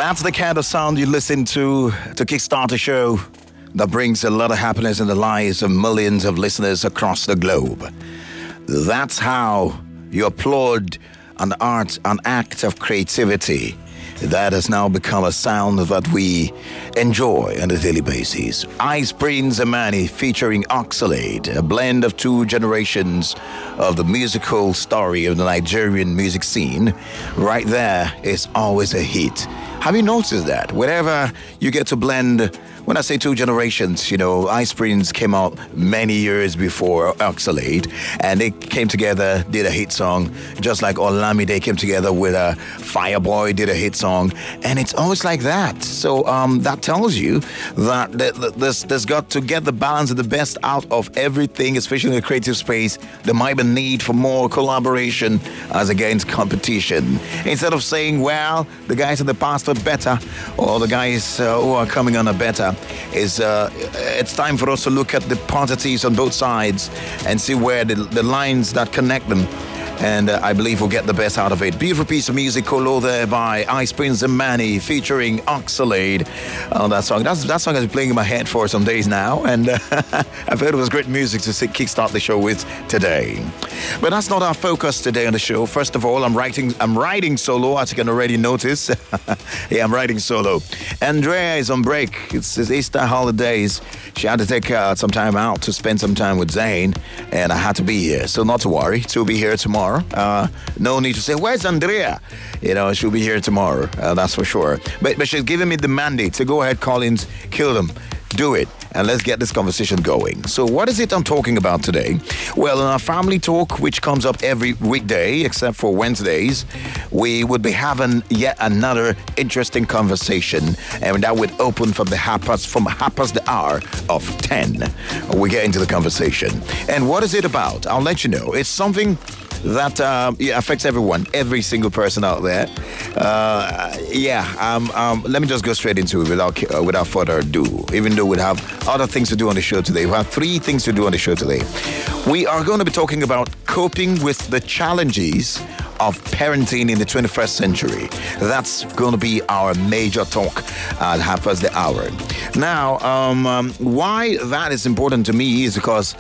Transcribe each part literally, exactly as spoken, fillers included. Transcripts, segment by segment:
That's the kind of sound you listen to to kickstart a show that brings a lot of happiness in the lives of millions of listeners across the globe. That's how you applaud an art, an act of creativity that has now become a sound that we enjoy on a daily basis. Ice Prince Amani featuring Oxalate, a blend of two generations of the musical story of the Nigerian music scene. Right there is always a hit. Have you noticed that? Whenever you get to blend, when I say two generations, you know, Ice Prince came out many years before Oxalate, and they came together, did a hit song, just like Olamide came together with a Fireboy, did a hit song, and it's always like that. So um, that tells you that there's, there's got to get the balance of the best out of everything, especially in the creative space. There might be need for more collaboration as against competition. Instead of saying, well, the guys in the past are better, or the guys uh, who are coming on are better, is uh, it's time for us to look at the positives on both sides and see where the, the lines that connect them. And uh, I believe we'll get the best out of it. Beautiful piece of music, Kolo there by Ice Prince Amani featuring Oxalate on that song. That's, that song has been playing in my head for some days now, and uh, I've heard it was great music to kickstart the show with today. But that's not our focus today on the show. First of all, I'm writing I'm writing solo, as you can already notice. Yeah, I'm writing solo. Andrea is on break. It's, it's Easter holidays. She had to take uh, some time out to spend some time with Zane, and I had to be here. So not to worry, she'll be here tomorrow. Uh, no need to say, where's Andrea? You know, she'll be here tomorrow, uh, that's for sure. But, but she's giving me the mandate to go ahead, Collins, kill them, do it, and let's get this conversation going. So what is it I'm talking about today? Well, in our family talk, which comes up every weekday, except for Wednesdays, we would be having yet another interesting conversation, and that would open from the half past, from half past the hour of ten. We get into the conversation. And what is it about? I'll let you know. It's something that uh, yeah, affects everyone, every single person out there. Uh, yeah, um, um, let me just go straight into it without uh, without further ado. Even though we have other things to do on the show today, we have three things to do on the show today. We are going to be talking about coping with the challenges of parenting in the twenty-first century. That's going to be our major talk at half past the hour. Now, um, um, why that is important to me is because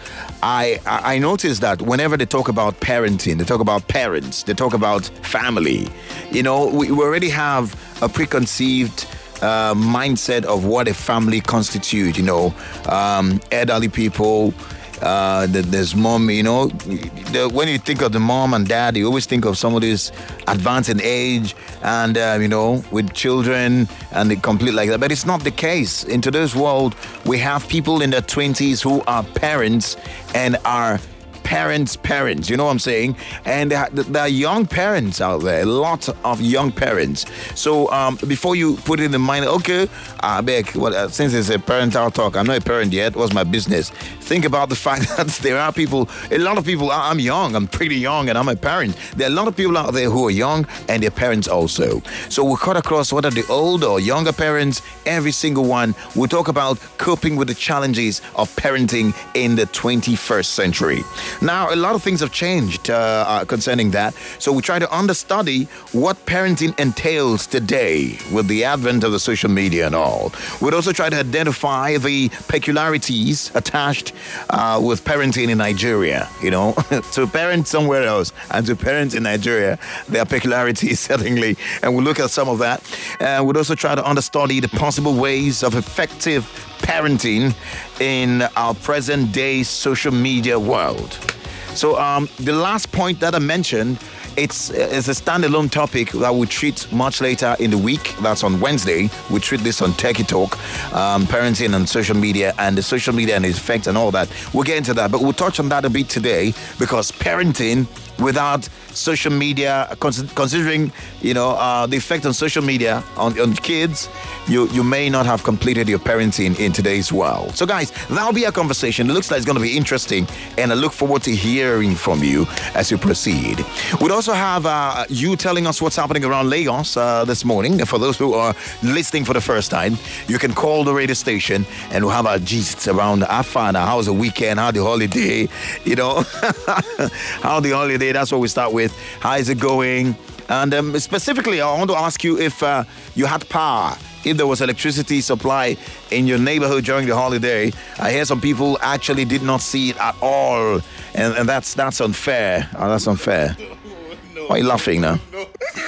I I noticed that whenever they talk about parenting, they talk about parents, they talk about family. You know, we, we already have a preconceived uh, mindset of what a family constitutes. You know, um, elderly people. Uh, there's mom, you know, the, when you think of the mom and dad, you always think of somebody who's advanced in age and, uh, you know, with children and they complete like that. But it's not the case. In today's world, we have people in their twenties who are parents and are parents, parents, you know what I'm saying? And there are, there are young parents out there, a lot of young parents. So um, before you put it in the mind, okay, I beg, well, uh, since it's a parental talk, I'm not a parent yet, what's my business? Think about the fact that there are people, a lot of people, I'm young, I'm pretty young and I'm a parent. There are a lot of people out there who are young and they're parents also. So we'll cut across whether the old or younger parents, every single one. We'll talk about coping with the challenges of parenting in the twenty-first century. Now, a lot of things have changed uh, uh, concerning that. So we try to understudy what parenting entails today with the advent of the social media and all. We'd also try to identify the peculiarities attached uh, with parenting in Nigeria. You know, to parent somewhere else and to parent in Nigeria, there are peculiarities certainly. And we'll look at some of that. And uh, we'd also try to understudy the possible ways of effective parenting in our present day social media world. So um, the last point that I mentioned, it's, it's a standalone topic that we'll treat much later in the week. That's on Wednesday. We treat this on Techie Talk, um, parenting and social media and the social media and its effects and all that. We'll get into that, but we'll touch on that a bit today because parenting without social media, considering, you know, uh, the effect on social media on, on kids, you, you may not have completed your parenting in today's world. So guys, that'll be a conversation. It looks like it's going to be interesting, and I look forward to hearing from you as we proceed. We'd also have uh, you telling us what's happening around Lagos uh, this morning. For those who are listening for the first time, you can call the radio station and we'll have our gists around Afana. How's the weekend? How the holiday? You know, how the holiday? That's what we start with. How is it going? And um, specifically, I want to ask you if uh, you had power, if there was electricity supply in your neighborhood during the holiday. I hear some people actually did not see it at all, and, and that's that's unfair. Oh, that's unfair. No. Why are you laughing now? No.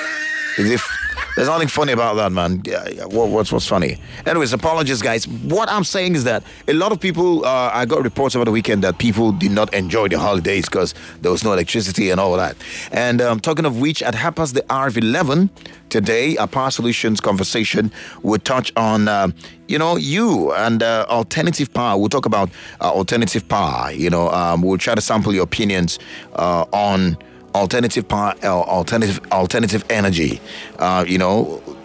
As if there's nothing funny about that, man. Yeah, yeah, what, what's what's funny? Anyways, apologies, guys. What I'm saying is that a lot of people, uh, I got reports over the weekend that people did not enjoy the holidays because there was no electricity and all that. And um, talking of which, at half past the hour of eleven today, our Power Solutions conversation will touch on, uh, you know, you and uh, alternative power. We'll talk about uh, alternative power. You know, um, we'll try to sample your opinions uh, on alternative power, uh, alternative alternative energy. Uh, you know,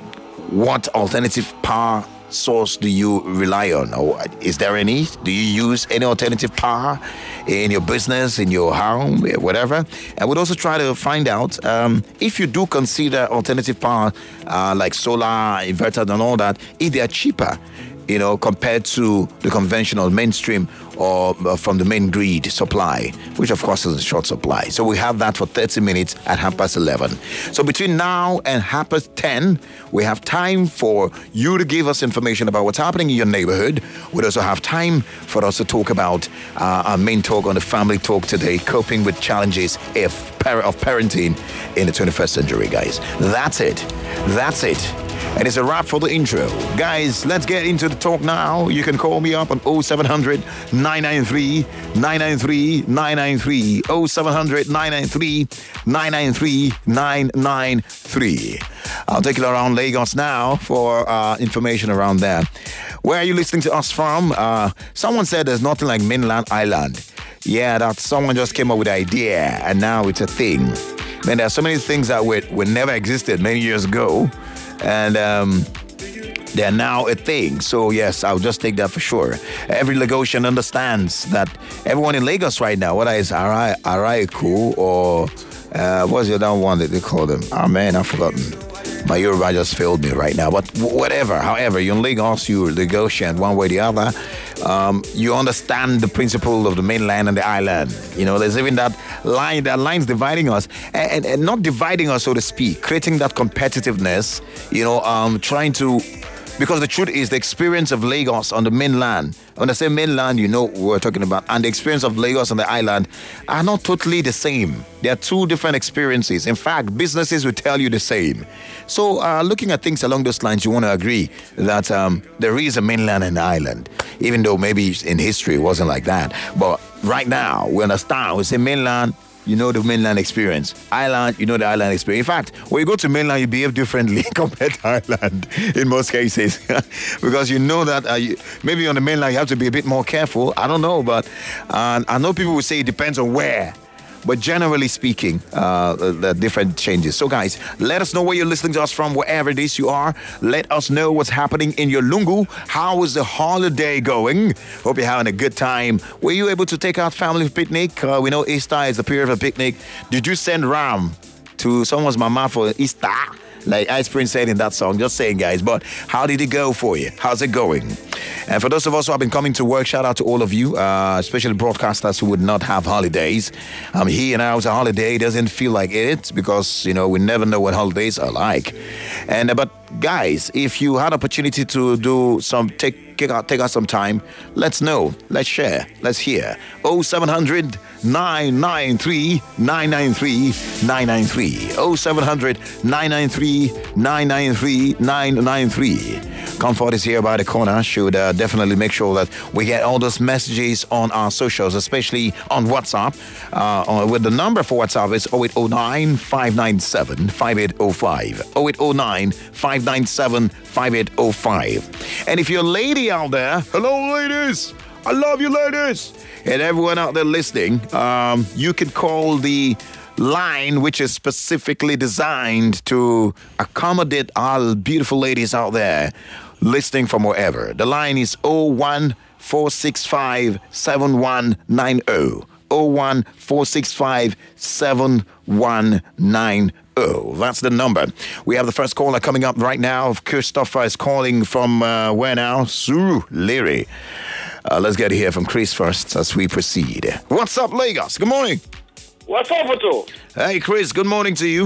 what alternative power source do you rely on? Or is there any? Do you use any alternative power in your business, in your home, whatever? And we'll also try to find out um, if you do consider alternative power uh, like solar, inverters, and all that, if they are cheaper, you know, compared to the conventional mainstream or uh, from the main grid supply, which of course is a short supply. So we have that for thirty minutes at half past eleven. So between now and half past ten, we have time for you to give us information about what's happening in your neighborhood. We'll also have time for us to talk about uh, our main talk on the family talk today, coping with challenges of, par- of parenting in the twenty-first century, guys. That's it. That's it. And it's a wrap for the intro. Guys, let's get into the talk now. You can call me up on oh seven hundred, nine nine three, nine nine three, nine nine three, oh seven hundred, nine nine three, nine nine three, nine nine three. I'll take you around Lagos now for uh, information around there. Where are you listening to us from? Uh, someone said there's nothing like mainland island. Yeah, that someone just came up with the idea, and now it's a thing. Man, there are so many things that were, were never existed many years ago. And um, they're now a thing. So, yes, I'll just take that for sure. Every Lagosian understands that everyone in Lagos right now, whether it's Arai, Araiku or uh, what's the other one that they call them? Oh, man, I've forgotten. My Yoruba just failed me right now. But whatever, however, you're in Lagos, you're Lagosian, one way or the other. Um, you understand the principle of the mainland and the island. You know, there's even that line, that line's dividing us, and, and not dividing us, so to speak, creating that competitiveness, you know, um, trying to, because the truth is the experience of Lagos on the mainland, when I say mainland, you know what we're talking about, and the experience of Lagos on the island are not totally the same. They are two different experiences. In fact, businesses will tell you the same. So uh, looking at things along those lines, you want to agree that um, there is a mainland and an island, even though maybe in history it wasn't like that. But right now, we understand, we say mainland, you know the mainland experience. Island, you know the island experience. In fact, when you go to mainland, you behave differently compared to island in most cases. Because you know that uh, you, maybe on the mainland, you have to be a bit more careful. I don't know, but uh, I know people will say it depends on where. But generally speaking, uh, the, the different changes. So guys, let us know where you're listening to us from, wherever it is you are. Let us know what's happening in your lungu. How is the holiday going? Hope you're having a good time. Were you able to take out family picnic? Uh, we know Easter is the period of a picnic. Did you send ram to someone's mama for Easter? Like Ice Prince said in that song, just saying, guys. But how did it go for you? How's it going? And for those of us who have been coming to work, shout out to all of you, uh, especially broadcasters who would not have holidays. Um, here now, it's a holiday. It doesn't feel like it because, you know, we never know what holidays are like. And uh, but guys, if you had opportunity to do some, take, take out, take out some time, let's know, let's share, let's hear. oh seven hundred, nine nine three, nine nine three, nine nine three. oh seven hundred, nine nine three, nine nine three, nine nine three. Comfort is here by the corner. Should uh, definitely make sure that we get all those messages on our socials, especially on WhatsApp. Uh, with the number for WhatsApp is oh eight oh nine, five nine seven, five eight oh five. oh eight oh nine, five nine seven, five eight oh five. And if you're a lady out there, hello ladies, I love you ladies. And everyone out there listening, um, you can call the line which is specifically designed to accommodate our beautiful ladies out there listening from wherever. The line is oh one four six five, seven one nine oh. oh one four six five, seven one nine oh. That's the number. We have the first caller coming up right now. Christopher is calling from uh, where now? Surulere. Uh, let's get to hear from Chris first as we proceed. What's up, Lagos? Good morning. What's up, Otto? Hey, Chris. Good morning to you.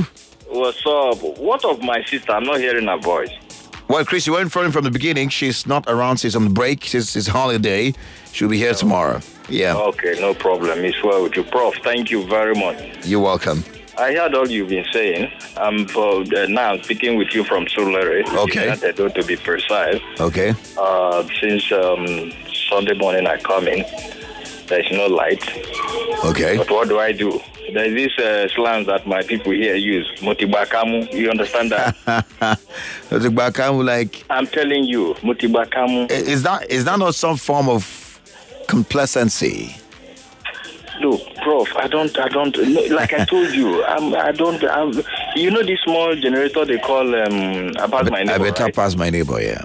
What's up? What of my sister? I'm not hearing her voice. Well, Chris, you weren't from the beginning. She's not around. She's on break. She's, it's holiday. She'll be here tomorrow. Yeah. Okay, no problem. It's well with you. Prof, thank you very much. You're welcome. I heard all you've been saying. I'm uh, now speaking with you from Surulere. Okay. To be precise. Okay. Uh, since um, Sunday morning I come in, there's no light. Okay. But what do I do? There's this uh, slang that my people here use. Mutibakamu. You understand that? Mutibakamu, like. I'm telling you, Mutibakamu. Is that is that not some form of complacency? Look, Prof, I don't, I don't, like I told you, I'm, I don't, I'm, you know this small generator they call, um, about my neighbor, I better right? pass my neighbor, yeah.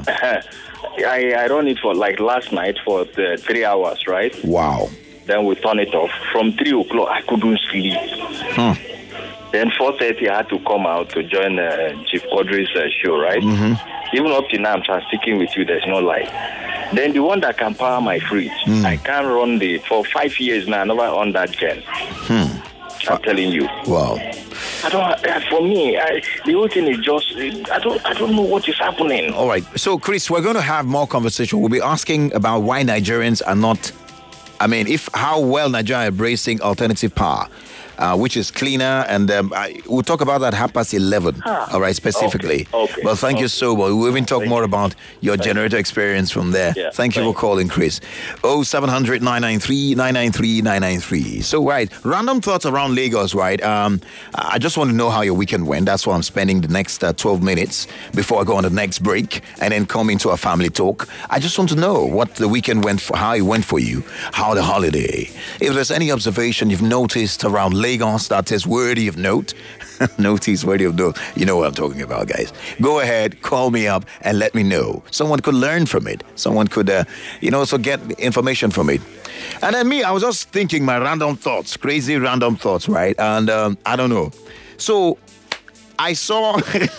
I, I run it for, like, last night for uh, three hours, right? Wow. Then we turn it off. From three o'clock, I couldn't sleep. Hmm. Then four thirty, I had to come out to join uh, Chief Quadri's uh, show, right? Mm-hmm. Even up to now, I'm sticking with you, there's no light. Then the one that can power my fridge, mm. I can't run the, for five years now, I never on that gen. Hmm. I'm telling you. Wow. I don't, for me, I, the whole thing is just, I don't, I don't know what is happening. All right. So, Chris, we're going to have more conversation. We'll be asking about why Nigerians are not, I mean, if how well Nigeria are embracing alternative power. Uh, which is cleaner, and um, I, we'll talk about that half past eleven. Ah, all right, specifically. Okay. okay well, thank okay. you so much. We'll even talk thank more about your thank generator experience from there. Yeah, thank, thank you for calling, Chris. oh seven hundred, nine nine three, nine nine three, nine nine three. So, right, random thoughts around Lagos, right? Um, I just want to know how your weekend went. That's why I'm spending the next uh, twelve minutes before I go on the next break and then come into a family talk. I just want to know what the weekend went for, how it went for you, how the holiday. If there's any observation you've noticed around Lagos that is worthy of note, notice worthy of note, you know what I'm talking about, guys. Go ahead, call me up and let me know. Someone could learn from it. Someone could, uh, you know, also get information from it. And then me, I was just thinking my random thoughts, crazy random thoughts, right? And um, I don't know. So I saw,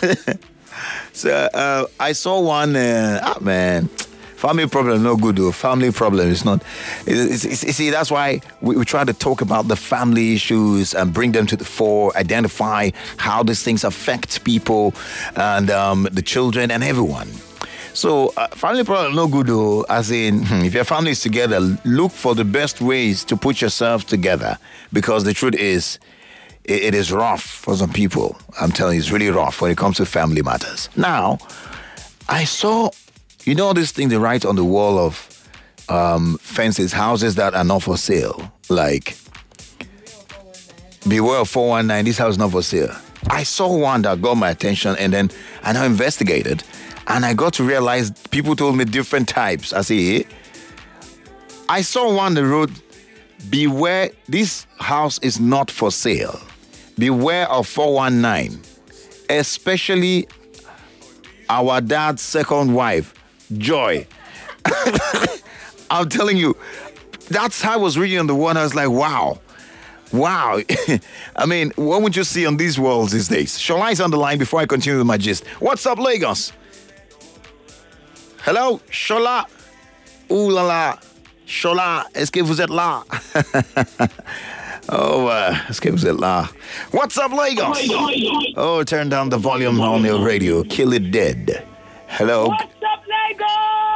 so, uh, I saw one, uh, ah, man, family problem, no good though. Family problem is not. It's, it's, it's, see, that's why we, we try to talk about the family issues and bring them to the fore, identify how these things affect people and um, the children and everyone. So, uh, family problem, no good though. As in, if your family is together, look for the best ways to put yourself together, because the truth is, it, it is rough for some people. I'm telling you, it's really rough when it comes to family matters. Now, I saw. You know this thing they write on the wall of um, fences, houses that are not for sale. Like, beware of four one nine, this house is not for sale. I saw one that got my attention, and then I now investigated, and I got to realize people told me different types. I say, hey. I saw one that wrote, beware, this house is not for sale. Beware of four one nine, especially our dad's second wife, Joy. I'm telling you, that's how I was reading on the one. I was like, wow. Wow. I mean, what would you see on these worlds these days? Shola's on the line before I continue with my gist. What's up, Lagos? Hello, Shola. Ooh la la. Shola, est-ce que vous êtes là? Oh, uh, est-ce que vous êtes là? What's up, Lagos? Oh, turn down the volume on your radio. Kill it dead. Hello. What's up, Lagos?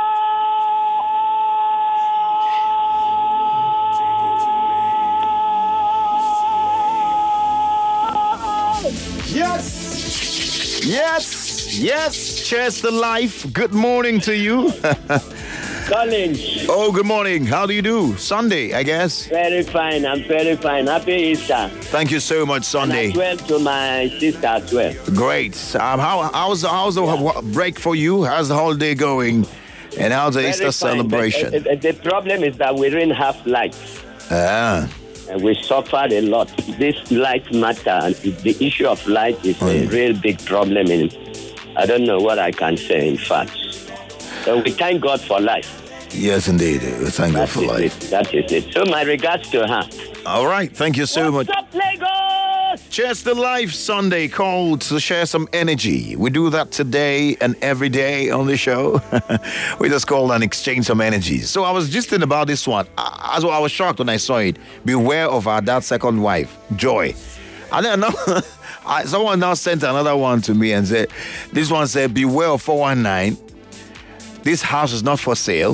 Yes. Yes. Yes. Cheers to life. Good morning to you. Collins. Oh, good morning. How do you do? Sunday, I guess. Very fine. I'm very fine. Happy Easter. Thank you so much, Sunday. And as well to my sister as well. Great. Um, how, how's, how's the yeah. break for you? How's the holiday going? And how's the very Easter fine. celebration? But, uh, the problem is that we didn't have lights. Ah. And we suffered a lot. This light matter, and the issue of light is mm. a real big problem. In, I don't know what I can say, in fact. So we thank God for life. Yes, indeed. We thank God for life. It. That is it. So my regards to her. All right. Thank you so What's much. What's up, Lagos? Cheers to Life Sunday, called to share some energy. We do that today and every day on the show. We just call and exchange some energies. So I was just thinking about this one. I, I was shocked when I saw it. Beware of our dad's second wife, Joy. And then another, I, someone now sent another one to me and said, this one said, beware of four one nine. This house is not for sale.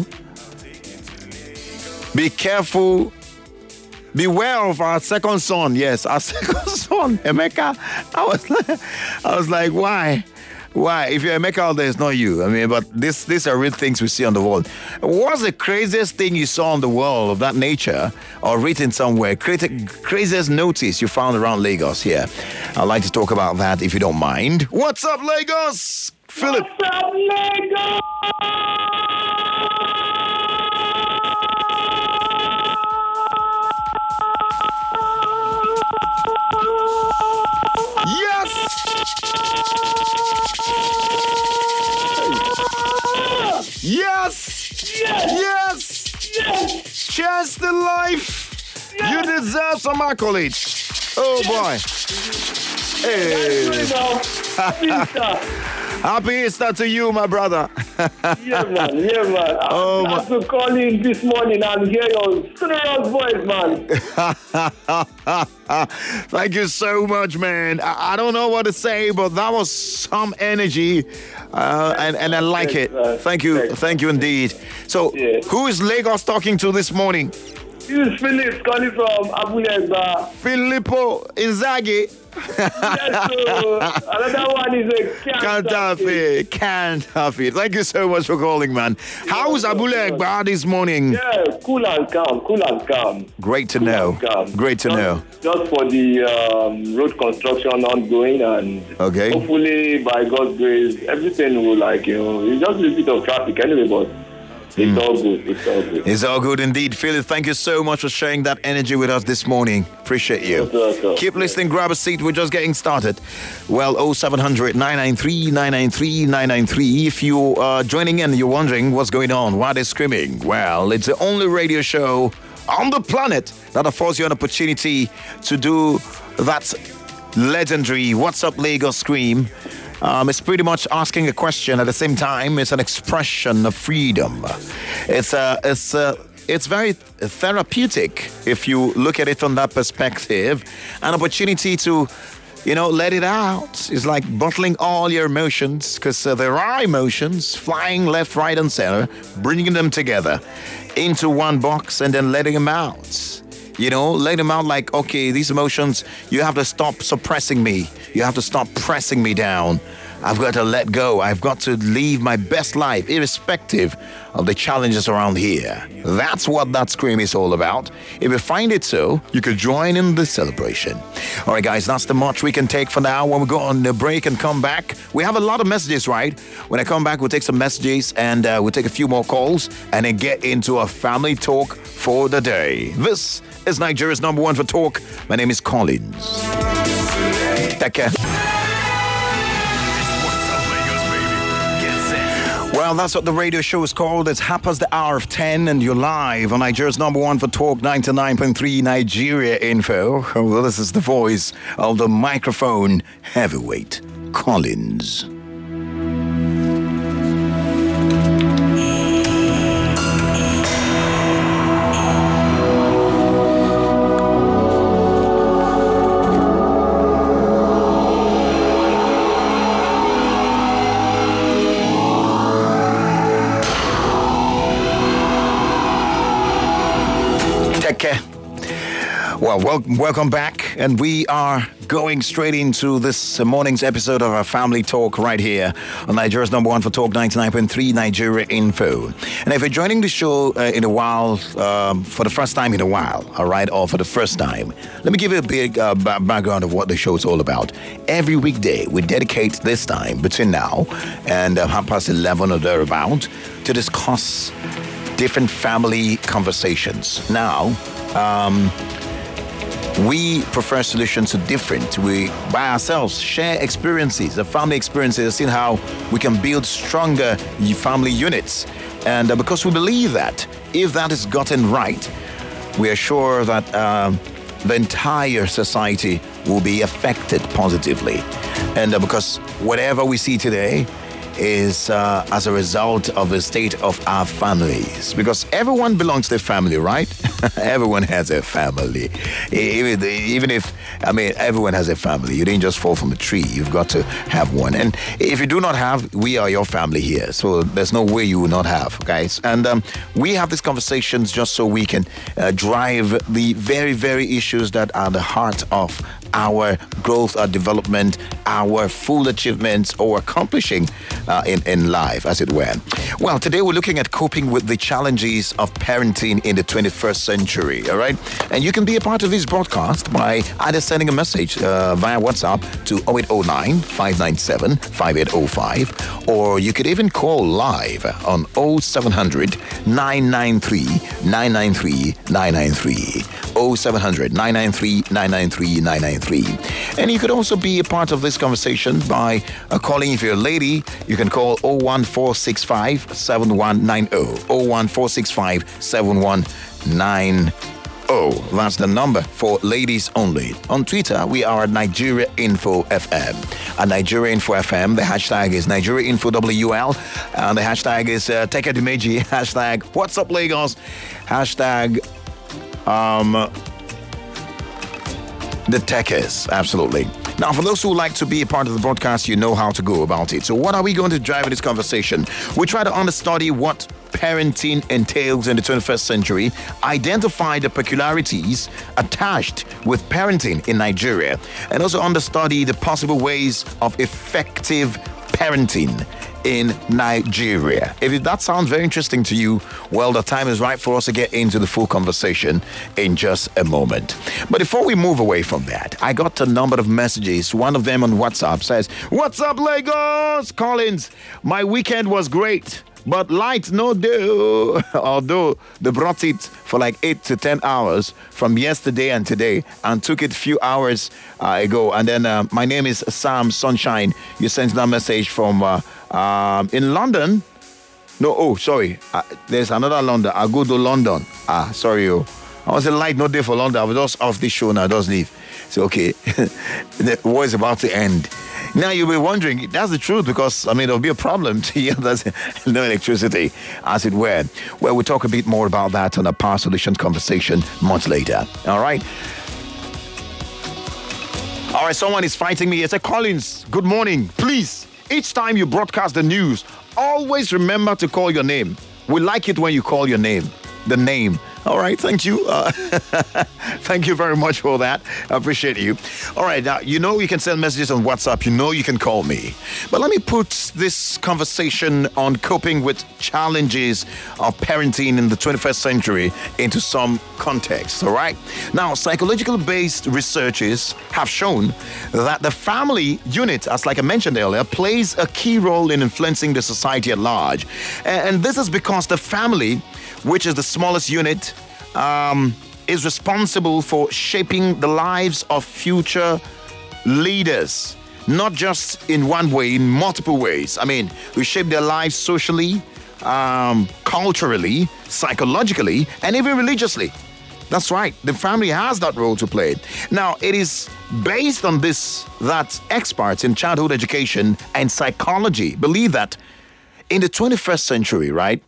Be careful. Beware of our second son. Yes, our second son, Emeka. I was like, I was like, why? Why? If you're Emeka out there, it's not you. I mean, but this, these are real things we see on the wall. What's the craziest thing you saw on the wall of that nature or written somewhere? Crazy, craziest notice you found around Lagos here? I'd like to talk about that if you don't mind. What's up, Lagos? Philip. What's up, Lagos? Yes! Yes! Yes! Yes! Cheers to life! Yes. You deserve some accolades. Oh boy. Hey. Happy Easter to you, my brother. Yeah, man. Yeah, man. Oh, I have to call in this morning and hear your sonorous voice, man. Thank you so much, man. I, I don't know what to say, but that was some energy, uh, and, and I like Thanks, it. man. Thank you. Thanks. Thank you indeed. So, Yeah. who is Lagos talking to this morning? This is Philip calling from Abulegba. Filippo Inzaghi. Yes, so another one is a Kantafi. Kantafi. Thank you so much for calling, man. How's Abule Egba this morning? Yeah, cool and calm, cool and calm. Great to Cool know. and calm. Great to just, know. Just for the um, road construction ongoing, and Okay. hopefully by God's grace, everything will, like, you know, it's just a bit of traffic anyway, but it's mm. all good. It's all good. It's all good indeed. Philip, thank you so much for sharing that energy with us this morning. Appreciate you. Yes, sir. Keep listening. Grab a seat. We're just getting started. Well, oh seven hundred, nine nine three, nine nine three, nine nine three. If you are joining in, you're wondering what's going on, why they're screaming. Well, it's the only radio show on the planet that affords you an opportunity to do that legendary What's Up Lagos scream. Um, it's pretty much asking a question at the same time. It's an expression of freedom. It's a, it's a, it's very therapeutic if you look at it from that perspective. An opportunity to, you know, let it out. It's like bottling all your emotions, because uh, there are emotions flying left, right, and center, bringing them together into one box and then letting them out. You know, let them out like, okay, these emotions, you have to stop suppressing me. You have to stop pressing me down. I've got to let go. I've got to live my best life, irrespective of the challenges around here. That's what that scream is all about. If you find it so, you could join in the celebration. All right, guys, that's the much we can take for now. When we go on the break and come back, we have a lot of messages, right? When I come back, we'll take some messages and uh, we'll take a few more calls and then get into a family talk for the day. This is Nigeria's number one for talk. My name is Collins. Take care. Well, that's what the radio show is called. It's half past the hour of ten, and you're live on Nigeria's number one for talk, ninety-nine point three Nigeria Info. Well, this is the voice of the microphone heavyweight, Collins. Well, wel- welcome back, and we are going straight into this morning's episode of our Family Talk right here on Nigeria's number one for talk, ninety-nine point three Nigeria Info. And if you're joining the show uh, in a while, um, for the first time in a while, all right, or for the first time, let me give you a big uh, b- background of what the show is all about. Every weekday, we dedicate this time between now and uh, half past eleven or thereabout to discuss different family conversations. Now, um... we prefer solutions to different. We, by ourselves, share experiences, the family experiences, seeing how we can build stronger family units. And uh, because we believe that if that is gotten right, we are sure that um, the entire society will be affected positively. And uh, because whatever we see today is uh, as a result of the state of our families. Because everyone belongs to a family, right? Everyone has a family. Even, even if, I mean, everyone has a family. You didn't just fall from a tree. You've got to have one. And if you do not have, we are your family here. So there's no way you will not have, guys. And um, we have these conversations just so we can uh, drive the very, very issues that are the heart of our growth, our development, our full achievements or accomplishing uh, in, in life, as it were. Well, today we're looking at coping with the challenges of parenting in the twenty-first century, all right? And you can be a part of this broadcast by either sending a message uh, via WhatsApp to oh eight oh nine, five nine seven, five eight oh five, or you could even call live on oh seven hundred, nine nine three, nine nine three, nine nine three, oh seven hundred, nine nine three, nine nine three, nine nine three. And you could also be a part of this conversation by uh, calling. If you're a lady, you can call oh one four six five, seven one nine oh, oh one four six five, seven one nine oh. That's the number for ladies only. On Twitter, we are at Nigeria Info F M. At Nigeria Info F M, the hashtag is Nigeria Info W L, and the hashtag is uh, Tekedimeji, hashtag What's Up Lagos, hashtag um. The Techers, absolutely. Now, for those who like to be a part of the broadcast, you know how to go about it. So what are we going to drive in this conversation? We try to understudy what parenting entails in the twenty-first century, identify the peculiarities attached with parenting in Nigeria, and also understudy the possible ways of effective parenting in Nigeria. If that sounds very interesting to you, well, the time is right for us to get into the full conversation in just a moment. But before we move away from that, I got a number of messages. One of them on WhatsApp says, "What's up, Lagos? Collins, my weekend was great, but light no do." Although they brought it for like eight to ten hours from yesterday and today, and took it a few hours uh, ago. And then uh, my name is Sam Sunshine. You sent that message from uh, um, in London. No, oh, sorry. Uh, there's another London. I go to London. Ah, sorry, oh. I was a light no day for London. I was just off this show now. Just leave. So okay, the war is about to end. Now you'll be wondering, that's the truth, because I mean there'll be a problem to you. There's no electricity, as it were. Well, we'll talk a bit more about that on a Power Solutions conversation much later. All right. All right, someone is fighting me. It's a Collins. Good morning. Please, each time you broadcast the news, always remember to call your name. We like it when you call your name, the name. All right, thank you. Uh, thank you very much for that. I appreciate you. All right, now, you know you can send messages on WhatsApp. You know you can call me. But let me put this conversation on coping with challenges of parenting in the twenty-first century into some context, all right? Now, psychological-based researches have shown that the family unit, as like I mentioned earlier, plays a key role in influencing the society at large. And this is because the family, which is the smallest unit, um, is responsible for shaping the lives of future leaders. Not just in one way, in multiple ways. I mean, we shape their lives socially, um, culturally, psychologically, and even religiously. That's right. The family has that role to play. Now, it is based on this that experts in childhood education and psychology believe that in the twenty-first century, right,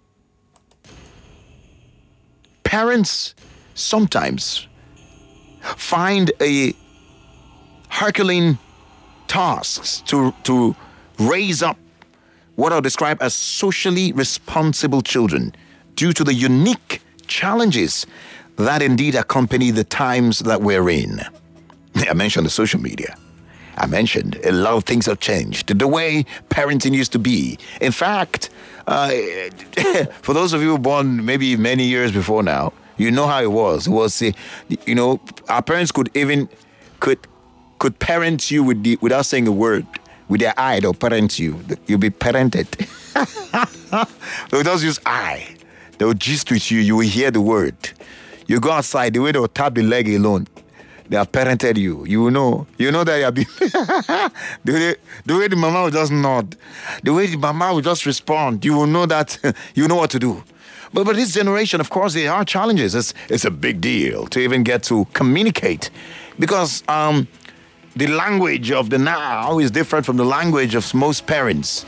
parents sometimes find a Herculean tasks to, to raise up what I'll describe as socially responsible children due to the unique challenges that indeed accompany the times that we're in. I mentioned the social media. I mentioned a lot of things have changed. The way parenting used to be. In fact, uh, for those of you born maybe many years before now, you know how it was. It was, uh, you know, our parents could even could could parent you with the, without saying a word. With their eye, they'll parent you. You'll be parented. They'll just use eye. They'll gist with you. You will hear the word. You go outside, the way they'll tap the leg alone. They have parented you. You will know. You know that you have been... the, way, the way the mama will just nod. The way the mama will just respond. You will know that... you know what to do. But but this generation, of course, there are challenges. It's, it's a big deal to even get to communicate. Because um, the language of the now is different from the language of most parents.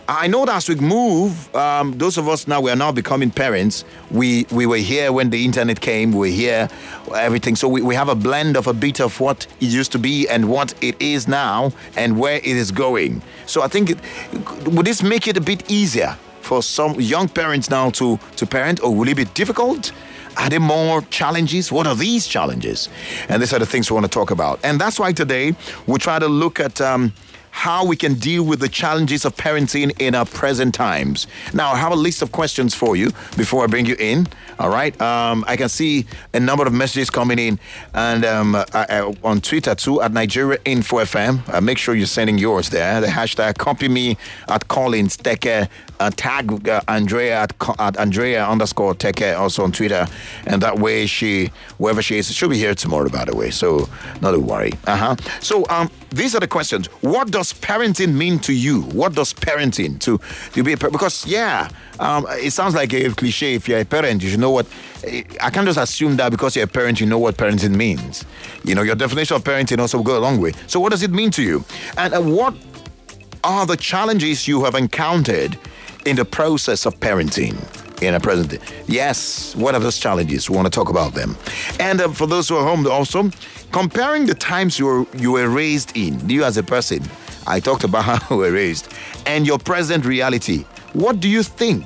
I know that as we move, um, those of us now, we are now becoming parents. We we were here when the internet came. We were here, everything. So we, we have a blend of a bit of what it used to be and what it is now and where it is going. So I think, it, would this make it a bit easier for some young parents now to, to parent, or will it be difficult? Are there more challenges? What are these challenges? And these are the things we want to talk about. And that's why today we try to look at um, how we can deal with the challenges of parenting in our present times. Now, I have a list of questions for you before I bring you in. All right. Um, I can see a number of messages coming in, and um, I, I, on Twitter too at Nigeria Info F M. Uh, make sure you're sending yours there. The hashtag copy me at Collins Teke. Uh, tag uh, Andrea at, at Andrea underscore Teke also on Twitter, and that way she, wherever she is, she'll be here tomorrow, by the way. So not to worry. Uh huh. So um, these are the questions. What does parenting mean to you? What does parenting to to be a parent? Because yeah, um, it sounds like a cliche. If you're a parent, you should know what. I can't just assume that because you're a parent, you know what parenting means. You know, your definition of parenting also will go a long way. So what does it mean to you? And uh, what are the challenges you have encountered in the process of parenting in a present day? Yes, what are those challenges? We want to talk about them. And uh, for those who are home also, comparing the times you were, you were raised in, you as a person, I talked about how you were raised, and your present reality, what do you think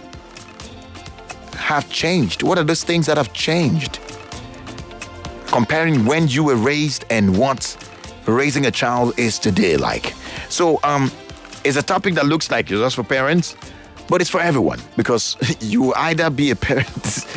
have changed? What are those things that have changed? Comparing when you were raised and what raising a child is today like. So, um, it's a topic that looks like it's just for parents, but it's for everyone, because you either be a parent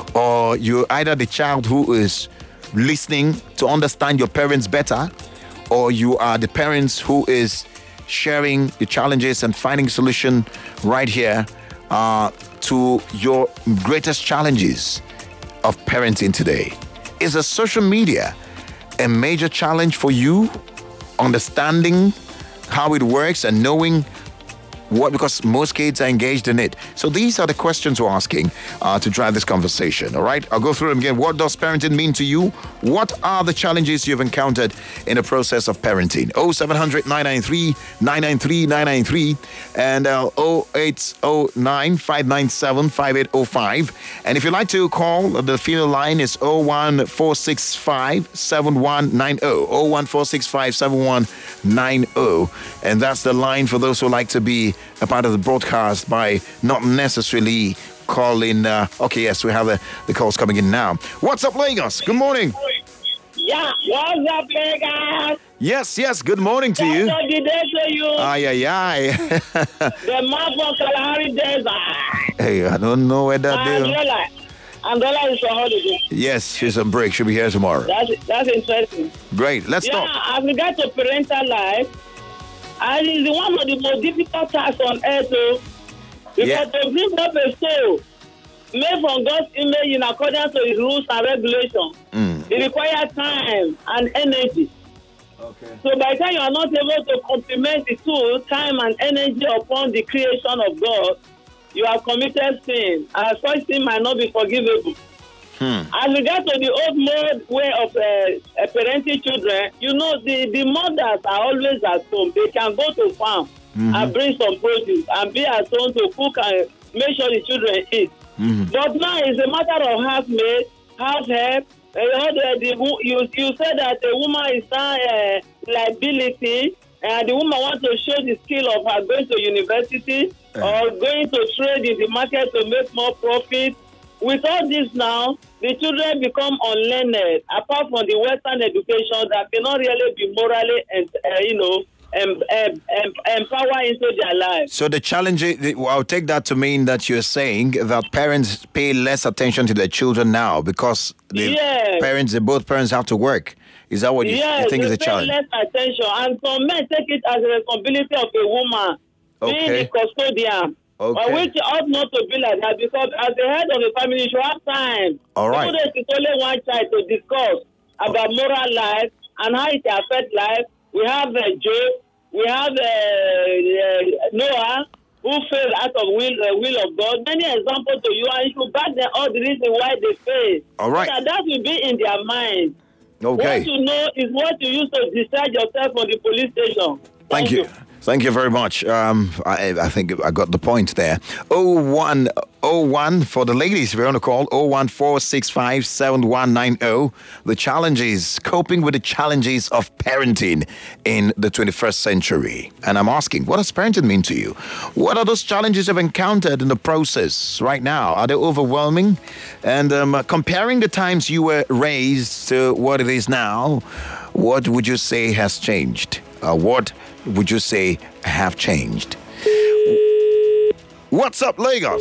or you're either the child who is listening to understand your parents better, or you are the parents who is sharing the challenges and finding solution right here uh, to your greatest challenges of parenting today. Is the social media a major challenge for you? Understanding how it works and knowing what, because most kids are engaged in it. So these are the questions we're asking uh, to drive this conversation. All right, I'll go through them again. What does parenting mean to you? What are the challenges you've encountered in the process of parenting? oh seven hundred, nine nine three, nine nine three, nine nine three and uh, oh eight oh nine, five nine seven, five eight oh five. And if you'd like to call, the female line is oh one four six five, seven one nine oh, oh one four six five, seven one nine oh. And that's the line for those who like to be a part of the broadcast by not necessarily calling. Uh, okay, yes, we have the, the calls coming in now. What's up, Lagos? Good morning. Yeah, what's up, Lagos? Yes, yes, good morning to you. Happy day to you. Aye, aye, aye. The map of Kalahari Desert. Hey, I don't know where that is. Andela. Andela is on holiday. Yes, she's on break. She'll be here tomorrow. That's, that's interesting. Great, let's yeah, talk. Yeah, as regards to parental life, and it's one of the most difficult tasks on earth, though, because Yeah. to bring up a soul made from God's image in accordance to His rules and regulations, Mm. it requires time and energy. Okay. So by the time you are not able to complement the two, time and energy upon the creation of God, you have committed sin, and such sin might not be forgivable. Hmm. As regards to the old mode way of uh, uh, parenting children, you know, the, the mothers are always at home. They can go to farm Mm-hmm. and bring some produce and be at home to cook and make sure the children eat. Mm-hmm. But now it's a matter of housemaid, house help. Uh, the, the, you, you said that the woman is now uh, liability, and the woman wants to show the skill of her going to university uh. or going to trade in the market to make more profit. With all this now, the children become unlearned, apart from the Western education that cannot really be morally and uh, you know em, em, em, empower into their lives. So the challenge, I'll take that to mean that you're saying that parents pay less attention to their children now because the yes. parents, the both parents have to work. Is that what you, yes, you think is a pay challenge? less attention, and some men take it as a responsibility of a woman Okay. being the custodian. Okay. But which ought not to be like that, because as the head of the family, you should have time. All right. Even if it's only one child to discuss about moral life and how it affects life. We have uh, Job, we have uh, uh, Noah, who failed out of will uh, will of God. Many examples to you, and you should back them all the reason why they failed. All right. So that, that will be in their mind. Okay. What you know is what you use to discharge yourself from the police station. Thank, Thank you. you. Thank you very much. Um, I, I think I got the point there. oh one oh one for the ladies, if you want to call, oh one four six five seven one nine oh. The challenges, coping with the challenges of parenting in the twenty-first century. And I'm asking, what does parenting mean to you? What are those challenges you've encountered in the process right now? Are they overwhelming? And um, comparing the times you were raised to what it is now, what would you say has changed? Uh, what would you say have changed? What's up, Lagos?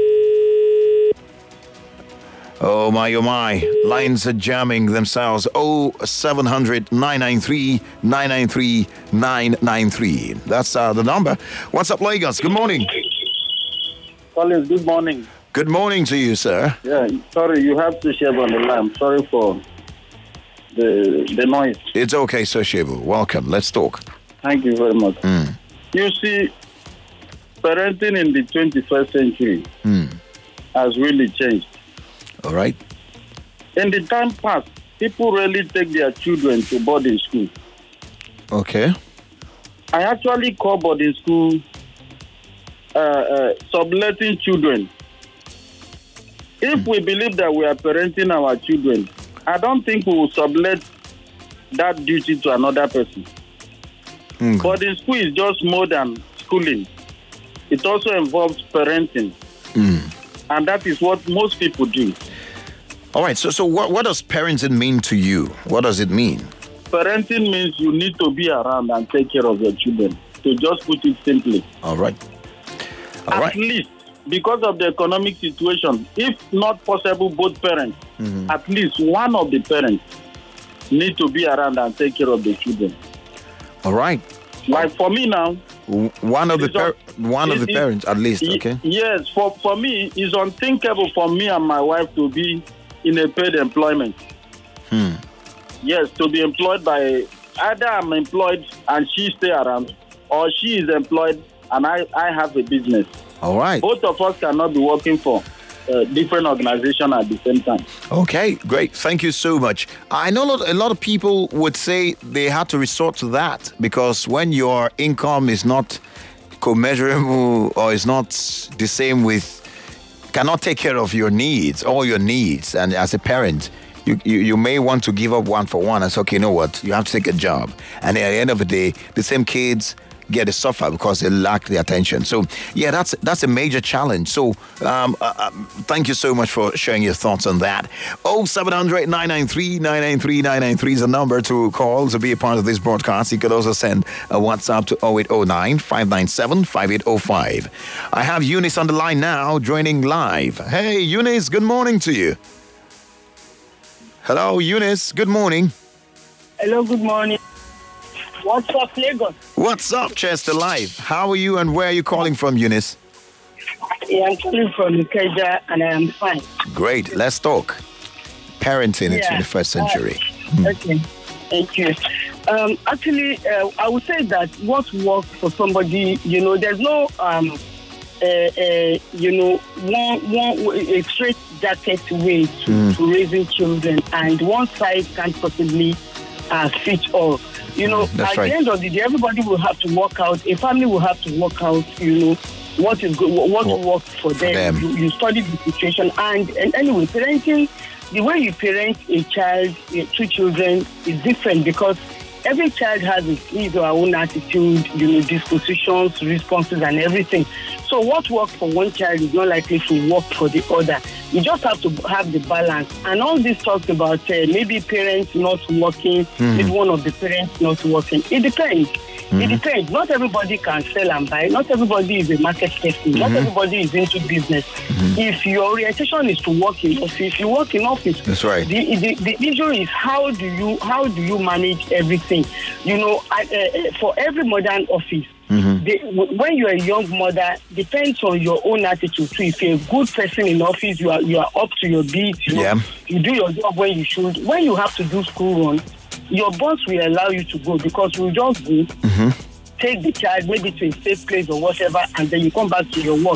Oh my, oh my. Lines are jamming themselves. oh seven hundred nine nine three nine nine three nine nine three. That's uh, the number. What's up, Lagos? Good morning. Collins, good morning. Good morning to you, sir. Yeah, sorry, you have to share on the line. Sorry for the the noise. It's okay, Sir Shebu. Welcome. Let's talk. Thank you very much. Mm. You see, parenting in the twenty-first century Mm. has really changed. All right. In the time past, people really take their children to boarding school. Okay. I actually call boarding school uh, uh, subletting children. If we believe that we are parenting our children, I don't think we will sublet that duty to another person. Mm. Boarding school is just more than schooling. It also involves parenting. Mm. And that is what most people do. All right. So, so what, what does parenting mean to you? What does it mean? Parenting means you need to be around and take care of your children. To just put it simply. All right. All At right. least, because of the economic situation, if not possible, both parents, Mm-hmm. at least one of the parents need to be around and take care of the children. All right. Like for me now, W- One of the It's un- par- one of the it- it- parents, at least. y- Okay. yes, for, for me, it's unthinkable for me and my wife to be in a paid employment. Hmm. Yes, to be employed by, either I'm employed and she stay around, or she is employed and I, I have a business. All right. Both of us cannot be working for uh, different organizations at the same time. Okay, great. Thank you so much. I know a lot, a lot of people would say they had to resort to that because when your income is not commensurable or is not the same with, cannot take care of your needs, all your needs, and as a parent, you, you, you may want to give up one for one and say, okay, you know what, you have to take a job. And at the end of the day, the same kids get to suffer because they lack the attention. So, yeah, that's that's a major challenge. So, um, uh, uh, thank you so much for sharing your thoughts on that. oh seven hundred nine nine three nine nine three nine nine three is the number to call to be a part of this broadcast. You could also send a WhatsApp to oh eight oh nine five nine seven five eight oh five. I have Eunice on the line now, joining live. Hey, Eunice, good morning to you. Hello, Eunice, good morning. Hello, good morning. What's up, Lagos? What's up, Chester Live? How are you and where are you calling from, Eunice? Yeah, I'm calling from Ikeja and I am fine. Great, let's talk. Parenting in the Yeah. twenty-first century. Okay, thank you. Um, actually, uh, I would say that what works for somebody, you know, there's no, um, uh, uh, you know, one, one a straight jacket way to, Mm. to raising children, and one size can't possibly uh, fit all. You know, That's at right. the end of the day, everybody will have to work out. A family will have to work out. You know, what is good, what Wo- works for, for them. them. You, you study the situation, and, and anyway, parenting. The way you parent a child, uh, two children, is different because every child has his, his or her own attitude, you know, dispositions, responses, and everything. So what works for one child is not likely to work for the other. You just have to have the balance. And all this talks about uh, maybe parents not working, Mm. maybe one of the parents not working. It depends. It depends. Not everybody can sell and buy. Not everybody is a market person. Not everybody is into business. If your orientation is to work in office, if you work in office, That's right. the, the the issue is how do you how do you manage everything? You know, I, uh, uh, for every modern office, the, w- when you're a young mother, depends on your own attitude too. If you're a good person in office, you are you are up to your beat. You know, Yeah. you do your job when you should. When you have to do school run, your boss will allow you to go because you just go, take the child maybe to a safe place or whatever, and then you come back to your work.